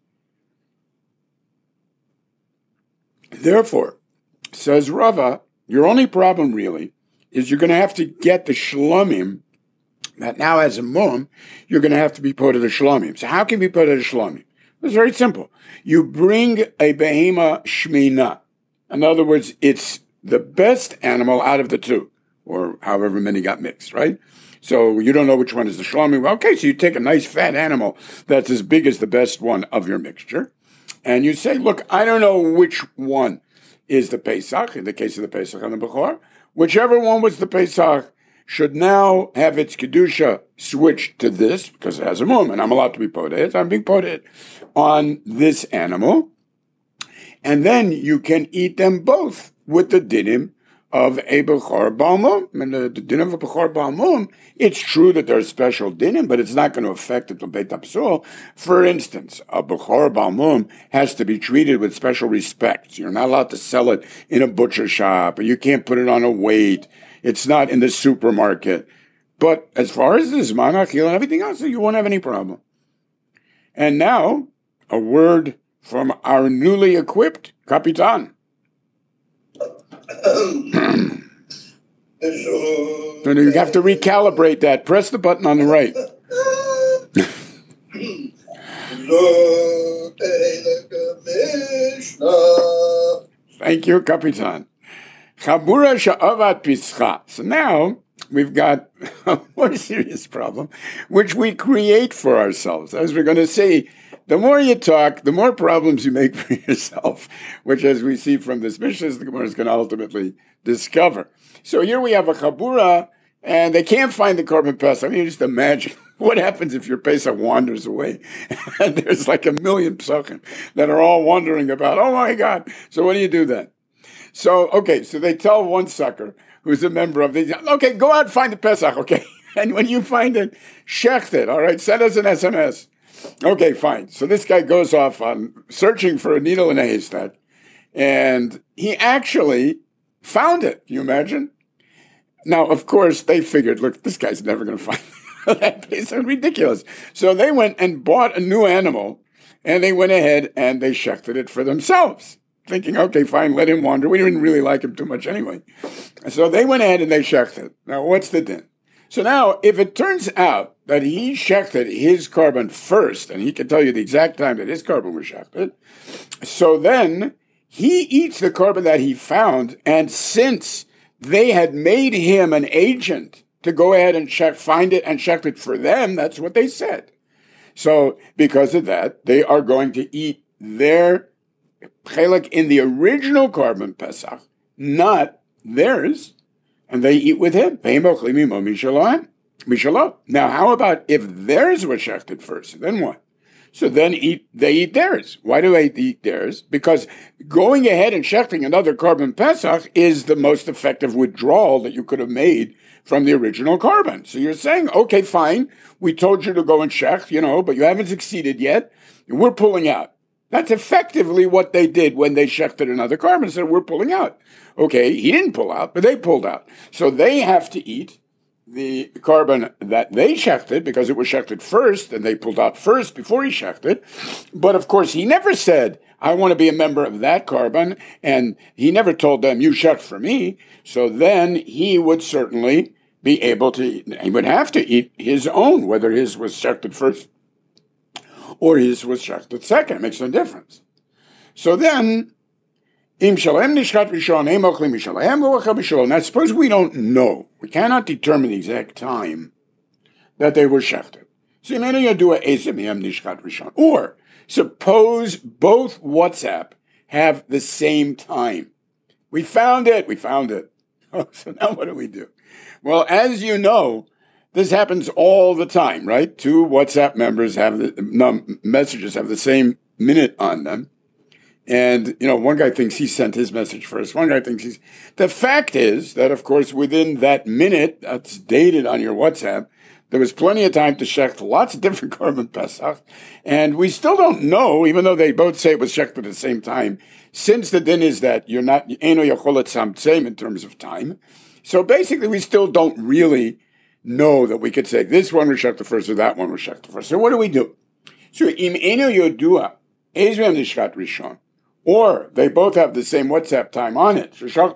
Therefore, says Rava, your only problem really is you're going to have to get the shlomim that now has a mum, you're going to have to be put at a shlomim. So how can we put at a shlomim? It's very simple. You bring a behema shmina. In other words, it's the best animal out of the two, or however many got mixed, right? So you don't know which one is the shlomim. Well, okay, so you take a nice fat animal that's as big as the best one of your mixture, and you say, look, I don't know which one is the Pesach, in the case of the Pesach and the Bechor. Whichever one was the Pesach should now have its Kedusha switched to this, because it has a mum, and I'm allowed to be podet. I'm being podet on this animal. And then you can eat them both with the dinim of a Bechor Balmum. And the, the din of a Bechor Balmum, it's true that there's special dinim, but it's not going to affect it to Beit Hapsul. For instance, a Bechor Balmum has to be treated with special respect. You're not allowed to sell it in a butcher shop, or you can't put it on a weight. It's not in the supermarket. But as far as the Zman Achila and everything else, you won't have any problem. And now, a word from our newly equipped Kapitan. So you have to recalibrate that. Press the button on the right. Thank you, Kapitan. Chabura sha'avat pischa. So now we've got a more serious problem, which we create for ourselves. As we're going to say, the more you talk, the more problems you make for yourself, which, as we see from this Mishnah, the Gemara is going to ultimately discover. So here we have a Chabura, and they can't find the Korban Pesach. I mean, just imagine what happens if your Pesach wanders away, and there's like a million Pesachim that are all wondering about, oh my God. So what do you do then? So, okay, so they tell one sucker who's a member of the, okay, go out and find the Pesach, okay? And when you find it, shecht it, all right? Send us an S M S. Okay, fine. So this guy goes off on searching for a needle in a haystack, and he actually found it. Can you imagine? Now, of course, they figured, look, this guy's never going to find that place. It's ridiculous. So they went and bought a new animal, and they went ahead and they shechted it for themselves, thinking, okay, fine, let him wander. We didn't really like him too much anyway. So they went ahead and they shechted it. Now, what's the din? So now, if it turns out that he shechted his korban first, and he can tell you the exact time that his korban was shechted, so then he eats the korban that he found, and since they had made him an agent to go ahead and check, find it and shecht it for them, that's what they said. So because of that, they are going to eat their chelek in the original korban Pesach, not theirs, and they eat with him. Now, how about if theirs was shechted first? Then what? So then eat, they eat theirs. Why do they eat theirs? Because going ahead and shechting another korban Pesach is the most effective withdrawal that you could have made from the original korban. So you're saying, okay, fine, we told you to go and shecht, you know, but you haven't succeeded yet. We're pulling out. That's effectively what they did when they shechted another korban. Said, we're pulling out. Okay, he didn't pull out, but they pulled out. So they have to eat the korban that they shechted because it was shechted first, and they pulled out first before he shechted. But of course, he never said, I want to be a member of that korban, and he never told them, you shecht for me. So then he would certainly be able to, he would have to eat his own, whether his was shechted first or his was shechted second. It makes no difference. So then, Im shalem nishkat rishon, em ochlim mishalem, lo achel mishalom. Now, suppose we don't know. We cannot determine the exact time that they were shechted. So, you may do a ezem yem nishkat rishon. Or, suppose both WhatsApp have the same time. We found it. We found it. Oh, so now what do we do? Well, as you know, this happens all the time, right? Two WhatsApp members have the no, messages have the same minute on them. And, you know, one guy thinks he sent his message first. One guy thinks he's... The fact is that, of course, within that minute that's dated on your WhatsApp, there was plenty of time to shecht lots of different korban Pesach. And we still don't know, even though they both say it was shecht at the same time, since the din is that you're not... Eno yocholet samtseim in terms of time. So basically, we still don't really know that we could say this one was shecht first or that one was shecht first. So what do we do? So, im eno yodua, ezvem nishkat rishon, or they both have the same WhatsApp time on it,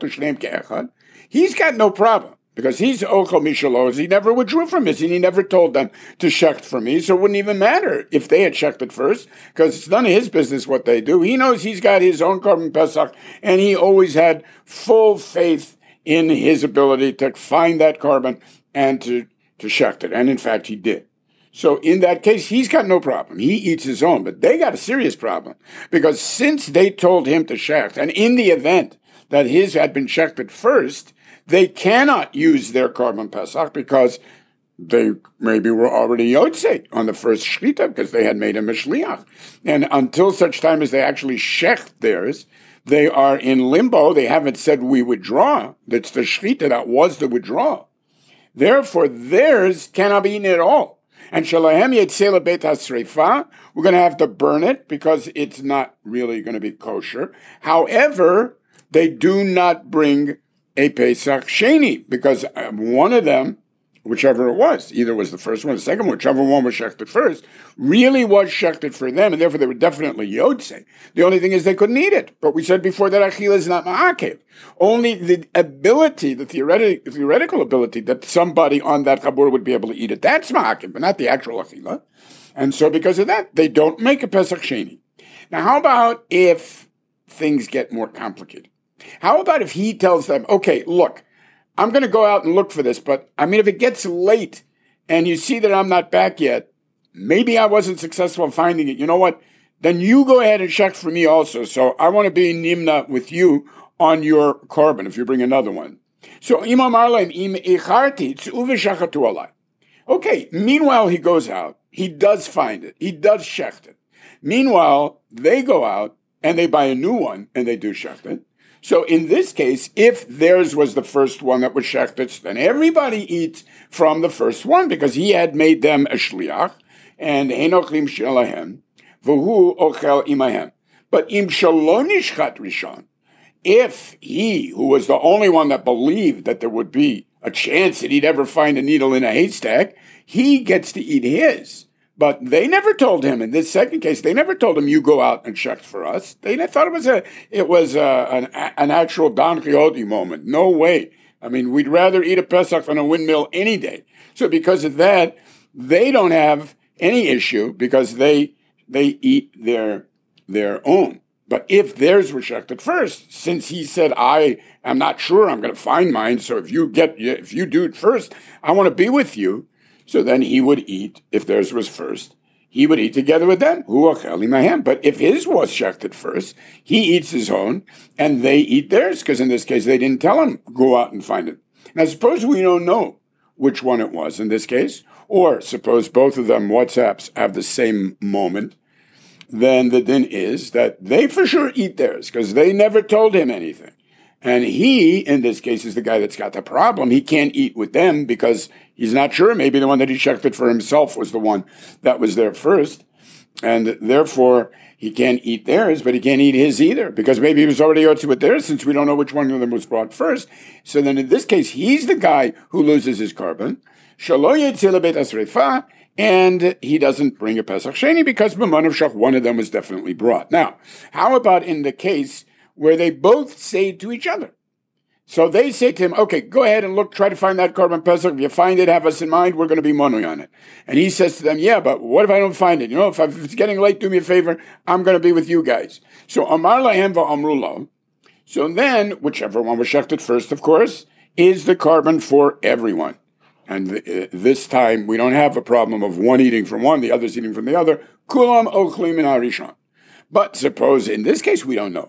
he's got no problem, because he's Ochel Mishalos. He never withdrew from his, and he never told them to shecht for me, so it wouldn't even matter if they had shecht it first, because it's none of his business what they do. He knows he's got his own korban Pesach, and he always had full faith in his ability to find that korban and to, to shecht it, and in fact he did. So in that case, he's got no problem. He eats his own, but they got a serious problem, because since they told him to shecht, and in the event that his had been shechted first, they cannot use their korban Pesach because they maybe were already yotzei on the first shechita because they had made him a shliach. And until such time as they actually shecht theirs, They are in limbo. They haven't said we withdraw. That's the shechita. That was the withdrawal. Therefore, theirs cannot be eaten at all. And shalahem yetzela beit hasreifa, we're going to have to burn it because it's not really going to be kosher. However, they do not bring a Pesach Sheni because one of them, whichever it was, either was the first one or the second one, whichever one was shechted first, really was shechted for them, and therefore they were definitely yotze. The only thing is they couldn't eat it. But we said before that achila is not ma'akev. Only the ability, the theoretic, theoretical ability that somebody on that chabur would be able to eat it, that's ma'akev, but not the actual achila. And so because of that, they don't make a Pesach Sheni. Now how about if things get more complicated? How about if he tells them, okay, look, I'm going to go out and look for this, but I mean, if it gets late and you see that I'm not back yet, maybe I wasn't successful in finding it. You know what? Then you go ahead and check for me also. So I want to be nimna with you on your carbon if you bring another one. So imam arlaim im icharti uveshachatu alai. Okay. Meanwhile, he goes out. He does find it. He does shecht it. Meanwhile, they go out and they buy a new one and they do shecht it. So in this case, if theirs was the first one that was shechted, then everybody eats from the first one because he had made them a shliach, and enochlim shelahem, v'hu ochel imahem. But im shalom nishchat rishon, if he, who was the only one that believed that there would be a chance that he'd ever find a needle in a haystack, he gets to eat his. But they never told him in this second case. They never told him you go out and check for us. They thought it was a it was a, an, an actual Don Quixote moment. No way. I mean, we'd rather eat a Pesach than a windmill any day. So because of that, they don't have any issue because they they eat their their own. But if theirs were checked at first, since he said I am not sure I'm going to find mine, so if you get if you do it first, I want to be with you. So then he would eat, if theirs was first, he would eat together with them. But if his was shechted first, he eats his own, and they eat theirs, because in this case, they didn't tell him, go out and find it. Now, suppose we don't know which one it was in this case, or suppose both of them WhatsApps have the same moment, then the din is that they for sure eat theirs, because they never told him anything. And he, in this case, is the guy that's got the problem. He can't eat with them because he's not sure. Maybe the one that he checked it for himself was the one that was there first. And therefore, he can't eat theirs, but he can't eat his either because maybe he was already yotze with theirs since we don't know which one of them was brought first. So then in this case, he's the guy who loses his carbon. And he doesn't bring a Pesach Sheni because b'manav shach, one of them was definitely brought. Now, how about in the case where they both say to each other? So they say to him, okay, go ahead and look, try to find that Korban Pesach. If you find it, have us in mind, we're going to be monui on it. And he says to them, yeah, but what if I don't find it? You know, if, if it's getting late, do me a favor, I'm going to be with you guys. So Amar lahem va'amru lo. So then, whichever one was shechted first, of course, is the carbon for everyone. And th- this time, we don't have a problem of one eating from one, the others eating from the other. Kulam ochlim min harishon. But suppose in this case, we don't know.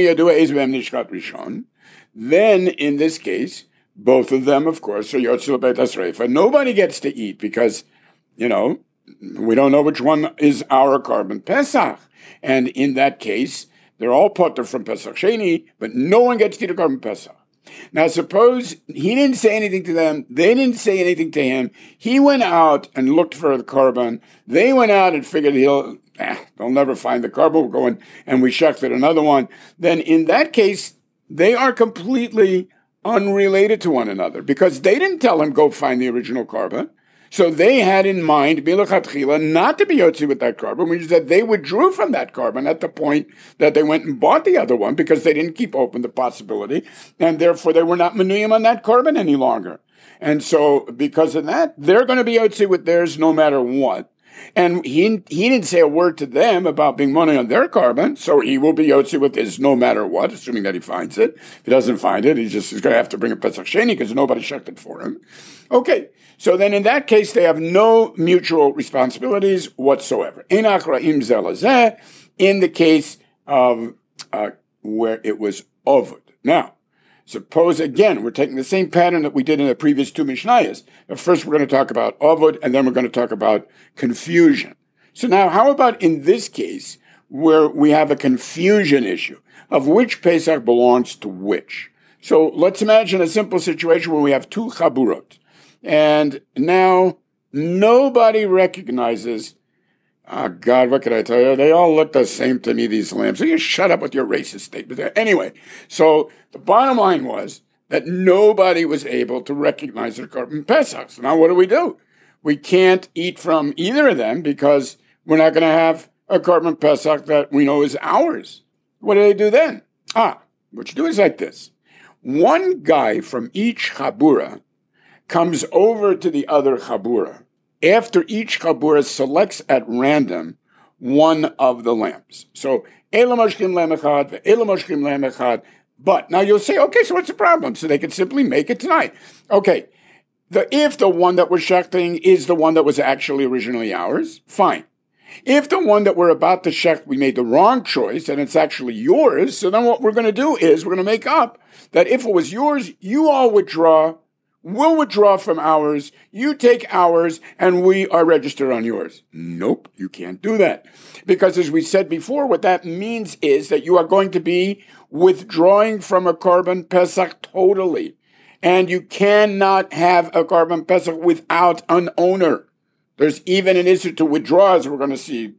Then in this case, both of them, of course, are yotzei beit hasreifa. Nobody gets to eat because, you know, we don't know which one is our carbon Pesach. And in that case, they're all potter from Pesach Sheni, but no one gets to eat a carbon Pesach. Now, suppose he didn't say anything to them. They didn't say anything to him. He went out and looked for the carbon. They went out and figured he'll, eh, they'll never find the carbon. We'll go in and we shechted another one. Then in that case, they are completely unrelated to one another because they didn't tell him go find the original carbon. So they had in mind, bilachatchila, not to be yotze with that carbon, which is that they withdrew from that carbon at the point that they went and bought the other one because they didn't keep open the possibility, and therefore they were not menuyim on that carbon any longer. And so because of that, they're going to be yotze with theirs no matter what. And he he didn't say a word to them about being money on their carbon, so he will be yotze with his no matter what, assuming that he finds it. If he doesn't find it, he just is going to have to bring a Pesach Sheni because nobody checked it for him. Okay, so then in that case, they have no mutual responsibilities whatsoever. In the case of uh, where it was ovud. Now, suppose, again, we're taking the same pattern that we did in the previous two Mishnayos. But first, we're going to talk about ovud, and then we're going to talk about confusion. So now, how about in this case, where we have a confusion issue of which Pesach belongs to which. So let's imagine a simple situation where we have two chaburot, and now nobody recognizes, oh God, what can I tell you? They all look the same to me, these lambs. So you shut up with your racist statement. Anyway, so the bottom line was that nobody was able to recognize their Korban Pesach. So now what do we do? We can't eat from either of them because we're not going to have a Korban Pesach that we know is ours. What do they do then? Ah, what you do is like this. One guy from each chabura comes over to the other chabura after each chabura selects at random one of the lambs. So, Ela moshchim lamb echad, Ela moshchim lamb echad. But now you'll say, okay, so what's the problem? So they can simply make it tonight. Okay, the, if the one that we're shechting is the one that was actually originally ours, fine. If the one that we're about to shecht, we made the wrong choice and it's actually yours, so then what we're going to do is we're going to make up that if it was yours, you all withdraw, we'll withdraw from ours, you take ours, and we are registered on yours. Nope, you can't do that. Because as we said before, what that means is that you are going to be withdrawing from a Korban Pesach totally. And you cannot have a Korban Pesach without an owner. There's even an issue to withdraw, as we're going to see,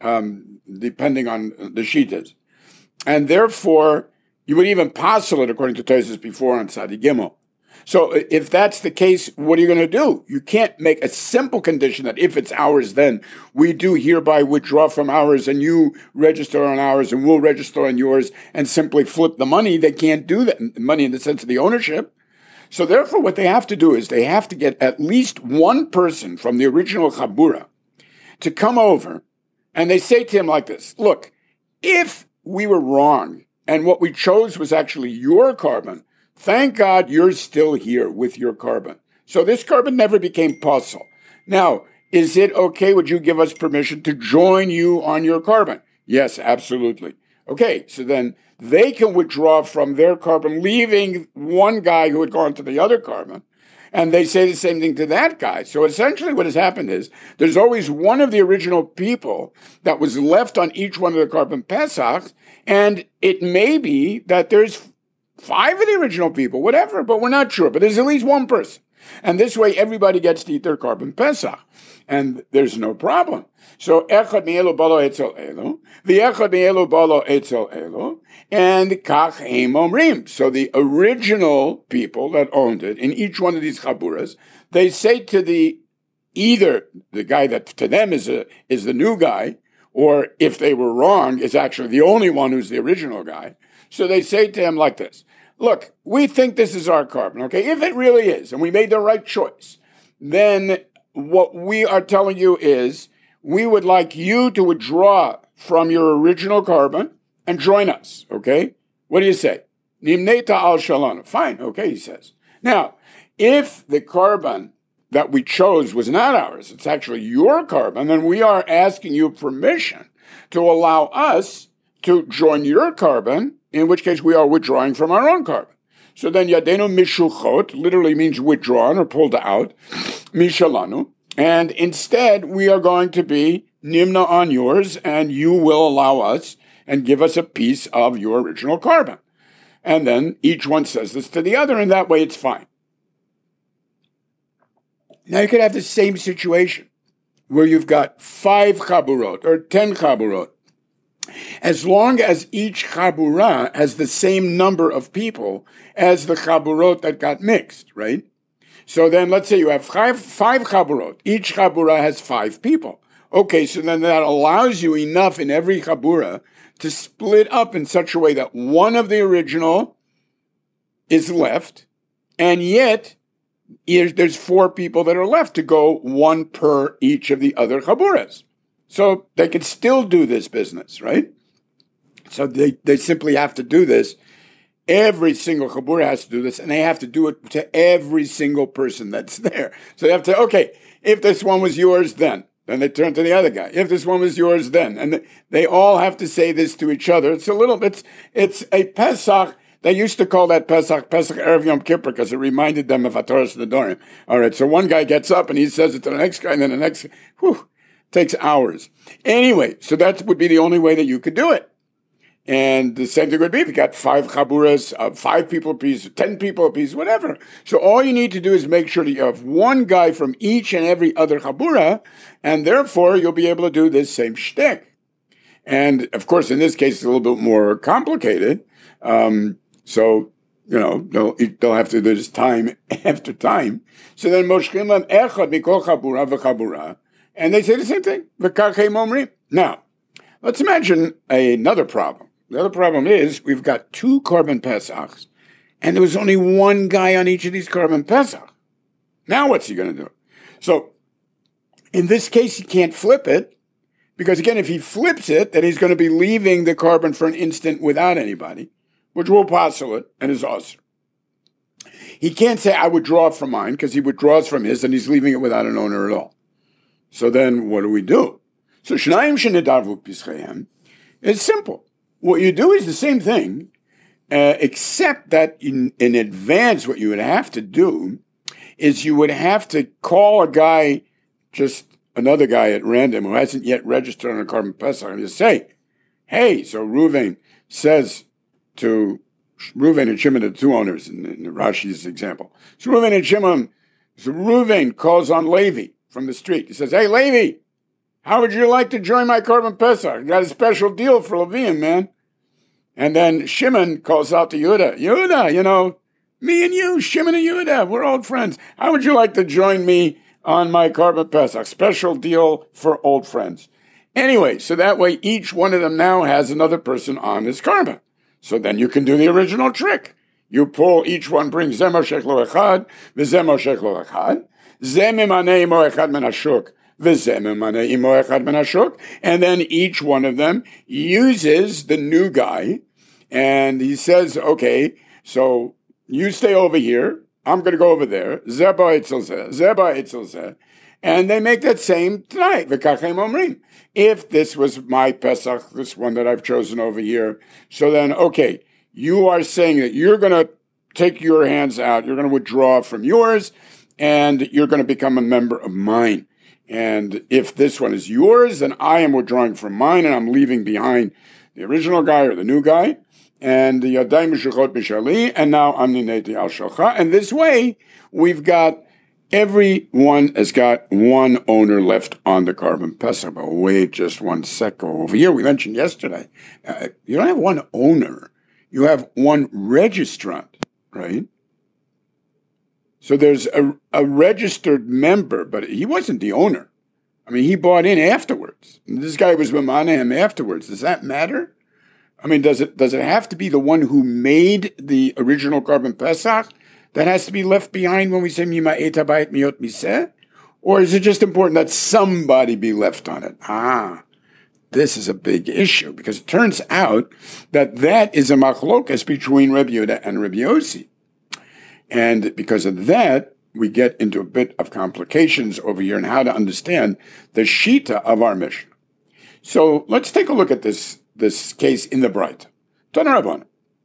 um, depending on the shittas. And therefore, you would even passel it, according to Tosfos before on Sadi Gimel. So if that's the case, what are you going to do? You can't make a simple condition that if it's ours, then we do hereby withdraw from ours and you register on ours and we'll register on yours and simply flip the money. They can't do that, money in the sense of the ownership. So therefore, what they have to do is they have to get at least one person from the original Chabura to come over, and they say to him like this, look, if we were wrong and what we chose was actually your Korban, thank God you're still here with your Korban. So this Korban never became possible. Now, is it okay? Would you give us permission to join you on your Korban? Yes, absolutely. Okay, so then they can withdraw from their Korban, leaving one guy who had gone to the other Korban, and they say the same thing to that guy. So essentially what has happened is there's always one of the original people that was left on each one of the Korban Pesach, and it may be that there's five of the original people, whatever, but we're not sure. But there's at least one person. And this way everybody gets to eat their Korban Pesach. And there's no problem. So, echad mi'elu balo etzel elu, v'echad mi'elu balo etzel elu, and kach heim omrim. So the original people that owned it, in each one of these chaburas, they say to the, either the guy that to them is a, is the new guy, or if they were wrong, is actually the only one who's the original guy. So they say to him like this, look, we think this is our Korban, okay? If it really is, and we made the right choice, then what we are telling you is we would like you to withdraw from your original Korban and join us, okay? What do you say? Nimneta al shalom. Fine, okay, he says. Now, if the Korban that we chose was not ours, it's actually your Korban, then we are asking you permission to allow us to join your Korban, in which case we are withdrawing from our own Korban. So then yadenu mishuchot literally means withdrawn or pulled out, mishalanu, and instead we are going to be nimna on yours, and you will allow us and give us a piece of your original Korban. And then each one says this to the other, and that way it's fine. Now you could have the same situation where you've got five chaburot or ten chaburot. As long as each chabura has the same number of people as the chaburot that got mixed, right? So then let's say you have five, five chaburot. Each chabura has five people. Okay, so then that allows you enough in every chabura to split up in such a way that one of the original is left, and yet there's four people that are left to go, one per each of the other chaburas. So they can still do this business, right? So they, they simply have to do this. Every single chabura has to do this, and they have to do it to every single person that's there. So they have to, okay, if this one was yours, then. Then they turn to the other guy. If this one was yours, then. And they all have to say this to each other. It's a little, it's, it's a Pesach. They used to call that Pesach, Pesach Erev Yom Kippur, because it reminded them of Hatoras Nedorim. All right, so one guy gets up and he says it to the next guy, and then the next, whew. Takes hours. Anyway, so that would be the only way that you could do it. And the same thing would be if you got five chaburas, uh, five people apiece, ten people apiece, whatever. So all you need to do is make sure that you have one guy from each and every other chabura, and therefore you'll be able to do this same shtick. And of course, in this case, it's a little bit more complicated. Um, so, you know, they'll, they'll have to do this time after time. So then moshchim lam echad mikol chabura v'chabura, and they say the same thing. V'kachem omrim. Now, let's imagine another problem. The other problem is we've got two Korban Pesachs, and there was only one guy on each of these Korban Pesach. Now what's he going to do? So in this case, he can't flip it, because again, if he flips it, then he's going to be leaving the Korban for an instant without anybody, which will passel it and is awesome. He can't say, I withdraw from mine, because he withdraws from his, and he's leaving it without an owner at all. So then what do we do? So Shnayim shenedarvu pischayim, it's simple. What you do is the same thing, uh, except that in, in advance, what you would have to do is you would have to call a guy, just another guy at random who hasn't yet registered on a Korban Pesach, and just say, hey, so Reuven says to Reuven and Shimon, the two owners in, in Rashi's example. So Reuven and Shimon, so Reuven calls on Levi from the street. He says, hey, Levi, how would you like to join my Korban Pesach? Got a special deal for Levium, man. And then Shimon calls out to Yehuda, Yehuda, you know, me and you, Shimon and Yehuda, we're old friends. How would you like to join me on my Korban Pesach? Special deal for old friends. Anyway, so that way each one of them now has another person on his Korban. So then you can do the original trick. You pull, each one brings Zeh moshech lo echad, v'zeh moshech lo echad, Zeh mimaneh imo echad men hashuk, and then each one of them uses the new guy, and he says, okay, so you stay over here, I'm going to go over there, and they make that same tonight. If this was my Pesach, this one that I've chosen over here, so then, okay, you are saying that you're going to take your hands out, you're going to withdraw from yours, and you're going to become a member of mine. And if this one is yours, then I am withdrawing from mine, and I'm leaving behind the original guy or the new guy. And the Yadayim Meshachot Mishali, and now I'm Nineti Al Shalcha. And this way, we've got, everyone has got one owner left on the Korban Pesach. But wait just one second. Over here, we mentioned yesterday, uh, you don't have one owner. You have one registrant, right? So there's a, a registered member, but he wasn't the owner. I mean, he bought in afterwards. And this guy was mamana him afterwards. Does that matter? I mean, does it does it have to be the one who made the original Korban Pesach that has to be left behind when we say Mima Eta Bayit Miot Miseh? Or is it just important that somebody be left on it? Ah, this is a big issue, because it turns out that that is a machlokas between Rabbi Yehuda and Rabbi Yossi. And because of that, we get into a bit of complications over here in how to understand the shita of our Mishnah. So let's take a look at this, this case in the Braita. Tana Rabbanan.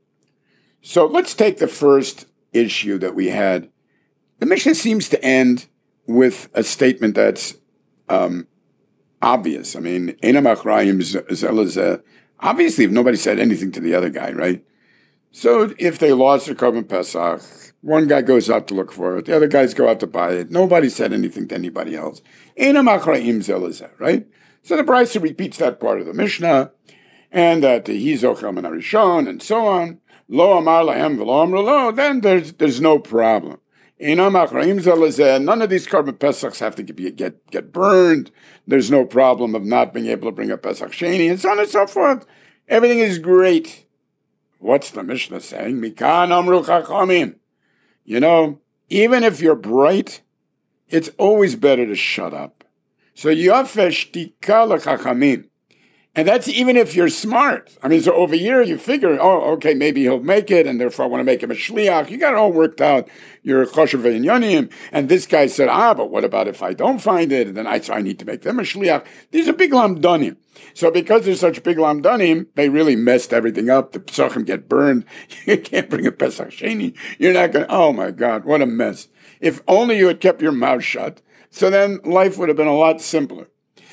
So let's take the first issue that we had. The Mishnah seems to end with a statement that's um, obvious. I mean, Einam Achrayim Zelazeh. Obviously, if nobody said anything to the other guy, right? So if they lost their Korban Pesach, one guy goes out to look for it, the other guys go out to buy it. Nobody said anything to anybody else. Einam Achrayim Zelazeh, right? So the Brisa repeats that part of the Mishnah, and that he's Ochel Min HaRishon, and so on. Lo Amar Lahem V'lo Amru Lo, then there's, there's no problem. Einam Achrayim Zelazeh, none of these Korban Pesachs have to get, get, get burned. There's no problem of not being able to bring a Pesach Sheni, and so on and so forth. Everything is great. What's the Mishnah saying? Mikan Amru Chachamim. You know, even if you're bright, it's always better to shut up. So Yafesh Tika L'Chachamim. And that's even if you're smart. I mean, so over here you figure, oh, okay, maybe he'll make it, and therefore I want to make him a shliach. You got it all worked out. You're choshev v'inyanim. And this guy said, ah, but what about if I don't find it? And then I, so I need to make them a shliach. These are big lamdanim. So because they're such big lamdanim, they really messed everything up. The pesachim get burned. You can't bring a Pesach Sheni. You're not going to, oh my God, what a mess. If only you had kept your mouth shut, so then life would have been a lot simpler.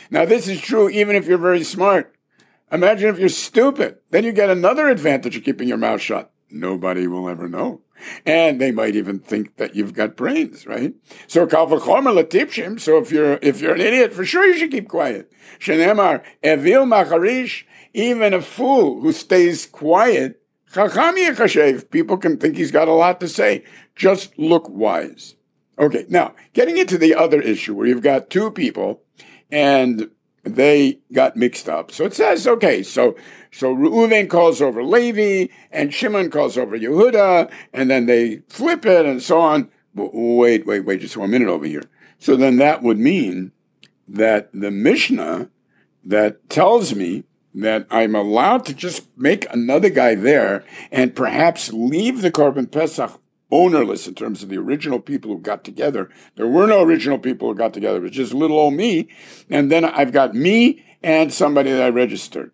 Now, this is true even if you're very smart. Imagine if you're stupid. Then you get another advantage of keeping your mouth shut. Nobody will ever know. And they might even think that you've got brains, right? So kal v'chomer l'tipshim. So if you're if you're an idiot, for sure you should keep quiet. Shenemar evil macharish. Even a fool who stays quiet, chacham yechashev. People can think he's got a lot to say. Just look wise. Okay, now getting into the other issue where you've got two people and they got mixed up. So it says, okay, so so Reuven calls over Levi, and Shimon calls over Yehuda, and then they flip it, and so on. Wait, wait, wait, just one minute over here. So then that would mean that the Mishnah that tells me that I'm allowed to just make another guy there, and perhaps leave the Korban Pesach ownerless in terms of the original people who got together. There were no original people who got together. It was just little old me. And then I've got me and somebody that I registered.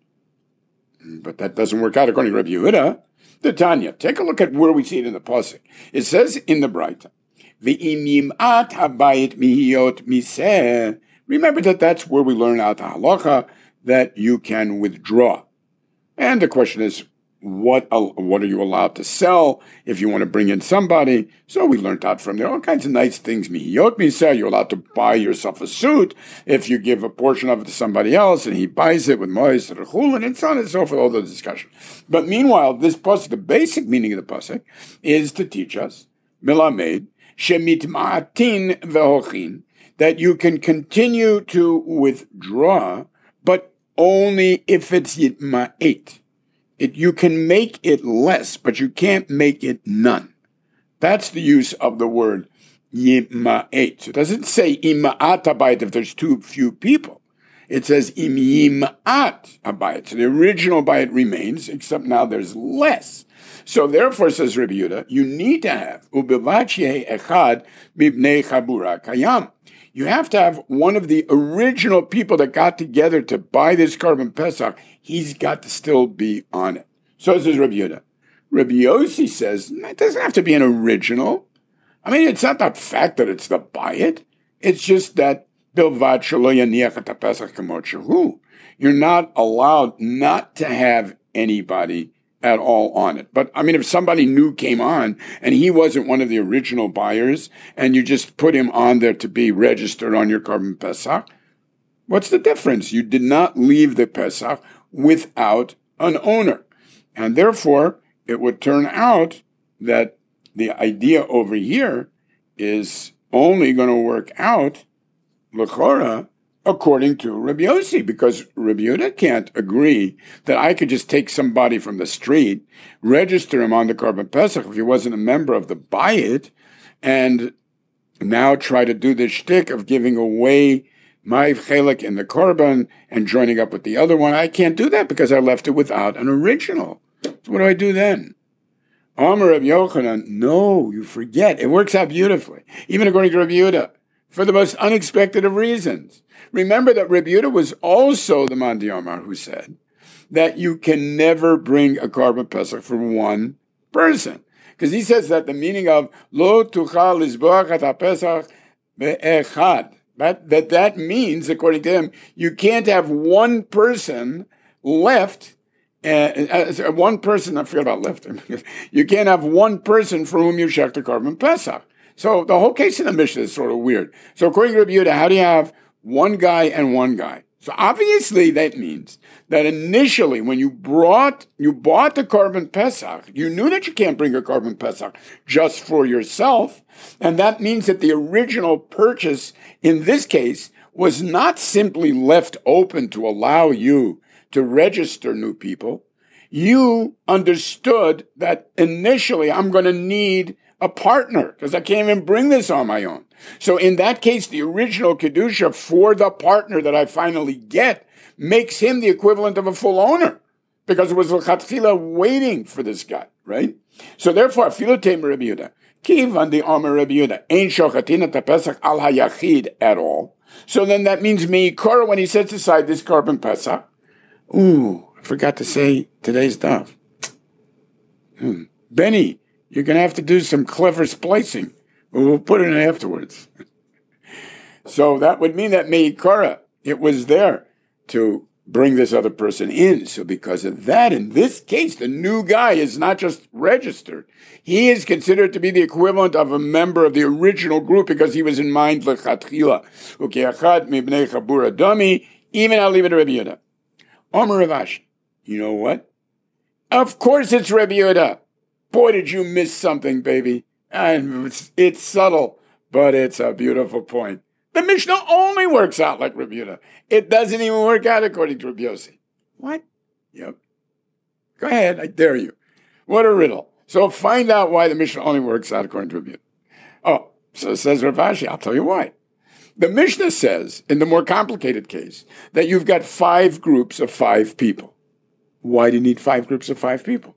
But that doesn't work out according to Rabbi Yehuda. The Tanya, take a look at where we see it in the Pasuk. It says in the Braita, V'im yim'at habayit mihiyot miseh. Remember that that's where we learn out the halacha that you can withdraw. And the question is, What what are you allowed to sell if you want to bring in somebody? So we learned out from there all kinds of nice things. Mihiyot miseh, you're allowed to buy yourself a suit if you give a portion of it to somebody else and he buys it with mois or chulin and so on and so forth, all the discussion. But meanwhile, this pasuk, the basic meaning of the pasuk, is to teach us, milamed, shemitma'atin v'hochin, that you can continue to withdraw, but only if it's yitma'et. It, you can make it less, but you can't make it none. That's the use of the word yima'et. So it doesn't say ima'at abayit if there's too few people. It says im yima'at abayit. So the original bayit remains, except now there's less. So therefore, says Rabbi Yehuda, you need to have u'bevachye echad mibnei chabura kayam. You have to have one of the original people that got together to buy this Korban Pesach. He's got to still be on it. So says Rabbi Yehuda. Rabbi Yossi says, it doesn't have to be an original. I mean, it's not the fact that it's the bayit. It's just that bilvad shelo yaniach et haPesach kamot shehu. You're not allowed not to have anybody at all on it. But I mean, if somebody new came on and he wasn't one of the original buyers and you just put him on there to be registered on your Korban Pesach, what's the difference? You did not leave the Pesach without an owner. And therefore, it would turn out that the idea over here is only going to work out, l'chora, according to Rabbi Yossi, because Rabbi Yehuda can't agree that I could just take somebody from the street, register him on the Korban Pesach if he wasn't a member of the bayit, and now try to do this shtick of giving away my chelik in the Korban and joining up with the other one. I can't do that because I left it without an original. So what do I do then? Amar Rabbi Yochanan, no, you forget. It works out beautifully, even according to Rabbi Yehuda, for the most unexpected of reasons. Remember that Rabbi Yehuda was also the Man D'Amar who said that you can never bring a Korban Pesach for one person. Because he says that the meaning of Lo tuchal lizboach et haPesach be'echad, that, that that means, according to him, you can't have one person left, uh, uh, one person, I forgot about left, you can't have one person for whom you shech the Korban Pesach. So the whole case in the Mishnah is sort of weird. So according to Rabbi Yehuda, how do you have one guy and one guy? So obviously that means that initially when you brought, you bought the Korban Pesach, you knew that you can't bring a Korban Pesach just for yourself. And that means that the original purchase in this case was not simply left open to allow you to register new people. You understood that initially I'm going to need a partner because I can't even bring this on my own. So in that case, the original Kedusha for the partner that I finally get makes him the equivalent of a full owner because it was l'chatchila waiting for this guy, right? So therefore, afilu teim Rabbi Yehuda, kivan the Amar Rabbi Yehuda, ein shochatin et haPesach al hayachid at all. So then that means meikora when he sets aside this Korban Pesach. Ooh, I forgot to say today's daf. Hmm. Benny, you're going to have to do some clever splicing. We'll put it in afterwards. So that would mean that meikora, It was there to bring this other person in. So because of that, in this case, the new guy is not just registered. He is considered to be the equivalent of a member of the original group because he was in mind lechatchila. Ukeachat mibnei chabura dami, even I'll leave it to Rabbi Yehuda. Omer Rav Ashi, you know what? Of course it's Rabbi Yehuda. Boy, did you miss something, baby. And it's, it's subtle, but it's a beautiful point. The Mishnah only works out like Rabbi Yehuda. It doesn't even work out according to Rabbi Yossi. What? Yep. Go ahead, I dare you. What a riddle. So find out why the Mishnah only works out according to Rabbi Yehuda. Oh, so says Rav Ashi, I'll tell you why. The Mishnah says, in the more complicated case, that you've got five groups of five people. Why do you need five groups of five people?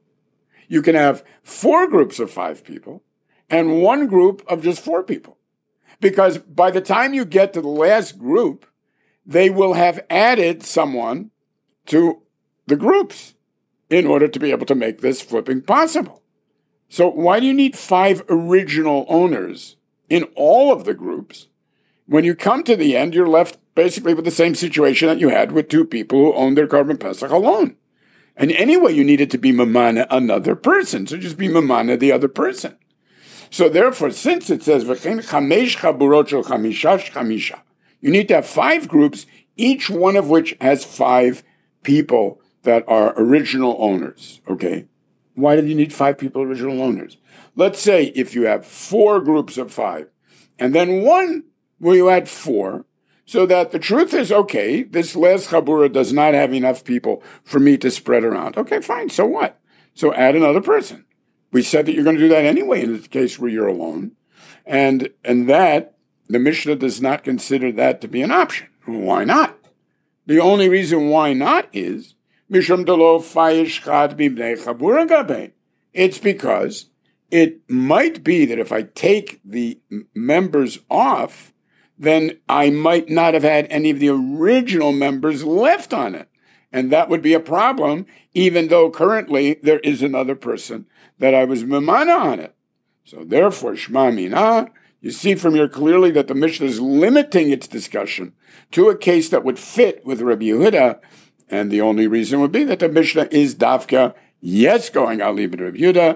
You can have four groups of five people and one group of just four people. Because by the time you get to the last group, they will have added someone to the groups in order to be able to make this flipping possible. So why do you need five original owners in all of the groups? When you come to the end, you're left basically with the same situation that you had with two people who owned their Korban Pesach alone. And anyway, you needed to be mamana another person, so just be mamana the other person. So therefore, since it says v'chein chamesh chaburot shel chamisha chamisha, you need to have five groups, each one of which has five people that are original owners. Okay, why do you need five people original owners? Let's say if you have four groups of five, and then one where you add four, so that the truth is, okay, this last chabura does not have enough people for me to spread around. Okay, fine, so what? So add another person. We said that you're going to do that anyway in the case where you're alone. And, and that, the Mishnah does not consider that to be an option. Why not? The only reason why not is, Mishum delo fayish chad bibnei chabura gabein. It's because it might be that if I take the members off, then I might not have had any of the original members left on it. And that would be a problem, even though currently there is another person that I was memana on it. So therefore, Shema Mina, you see from here clearly that the Mishnah is limiting its discussion to a case that would fit with Rabbi Yehuda, and the only reason would be that the Mishnah is dafka, yes, going, I'll leave it to Rabbi Yehuda,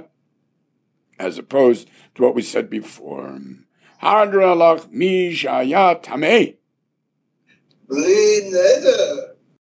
as opposed to what we said before. Hadra lach mi shaya tamei. Bli neder.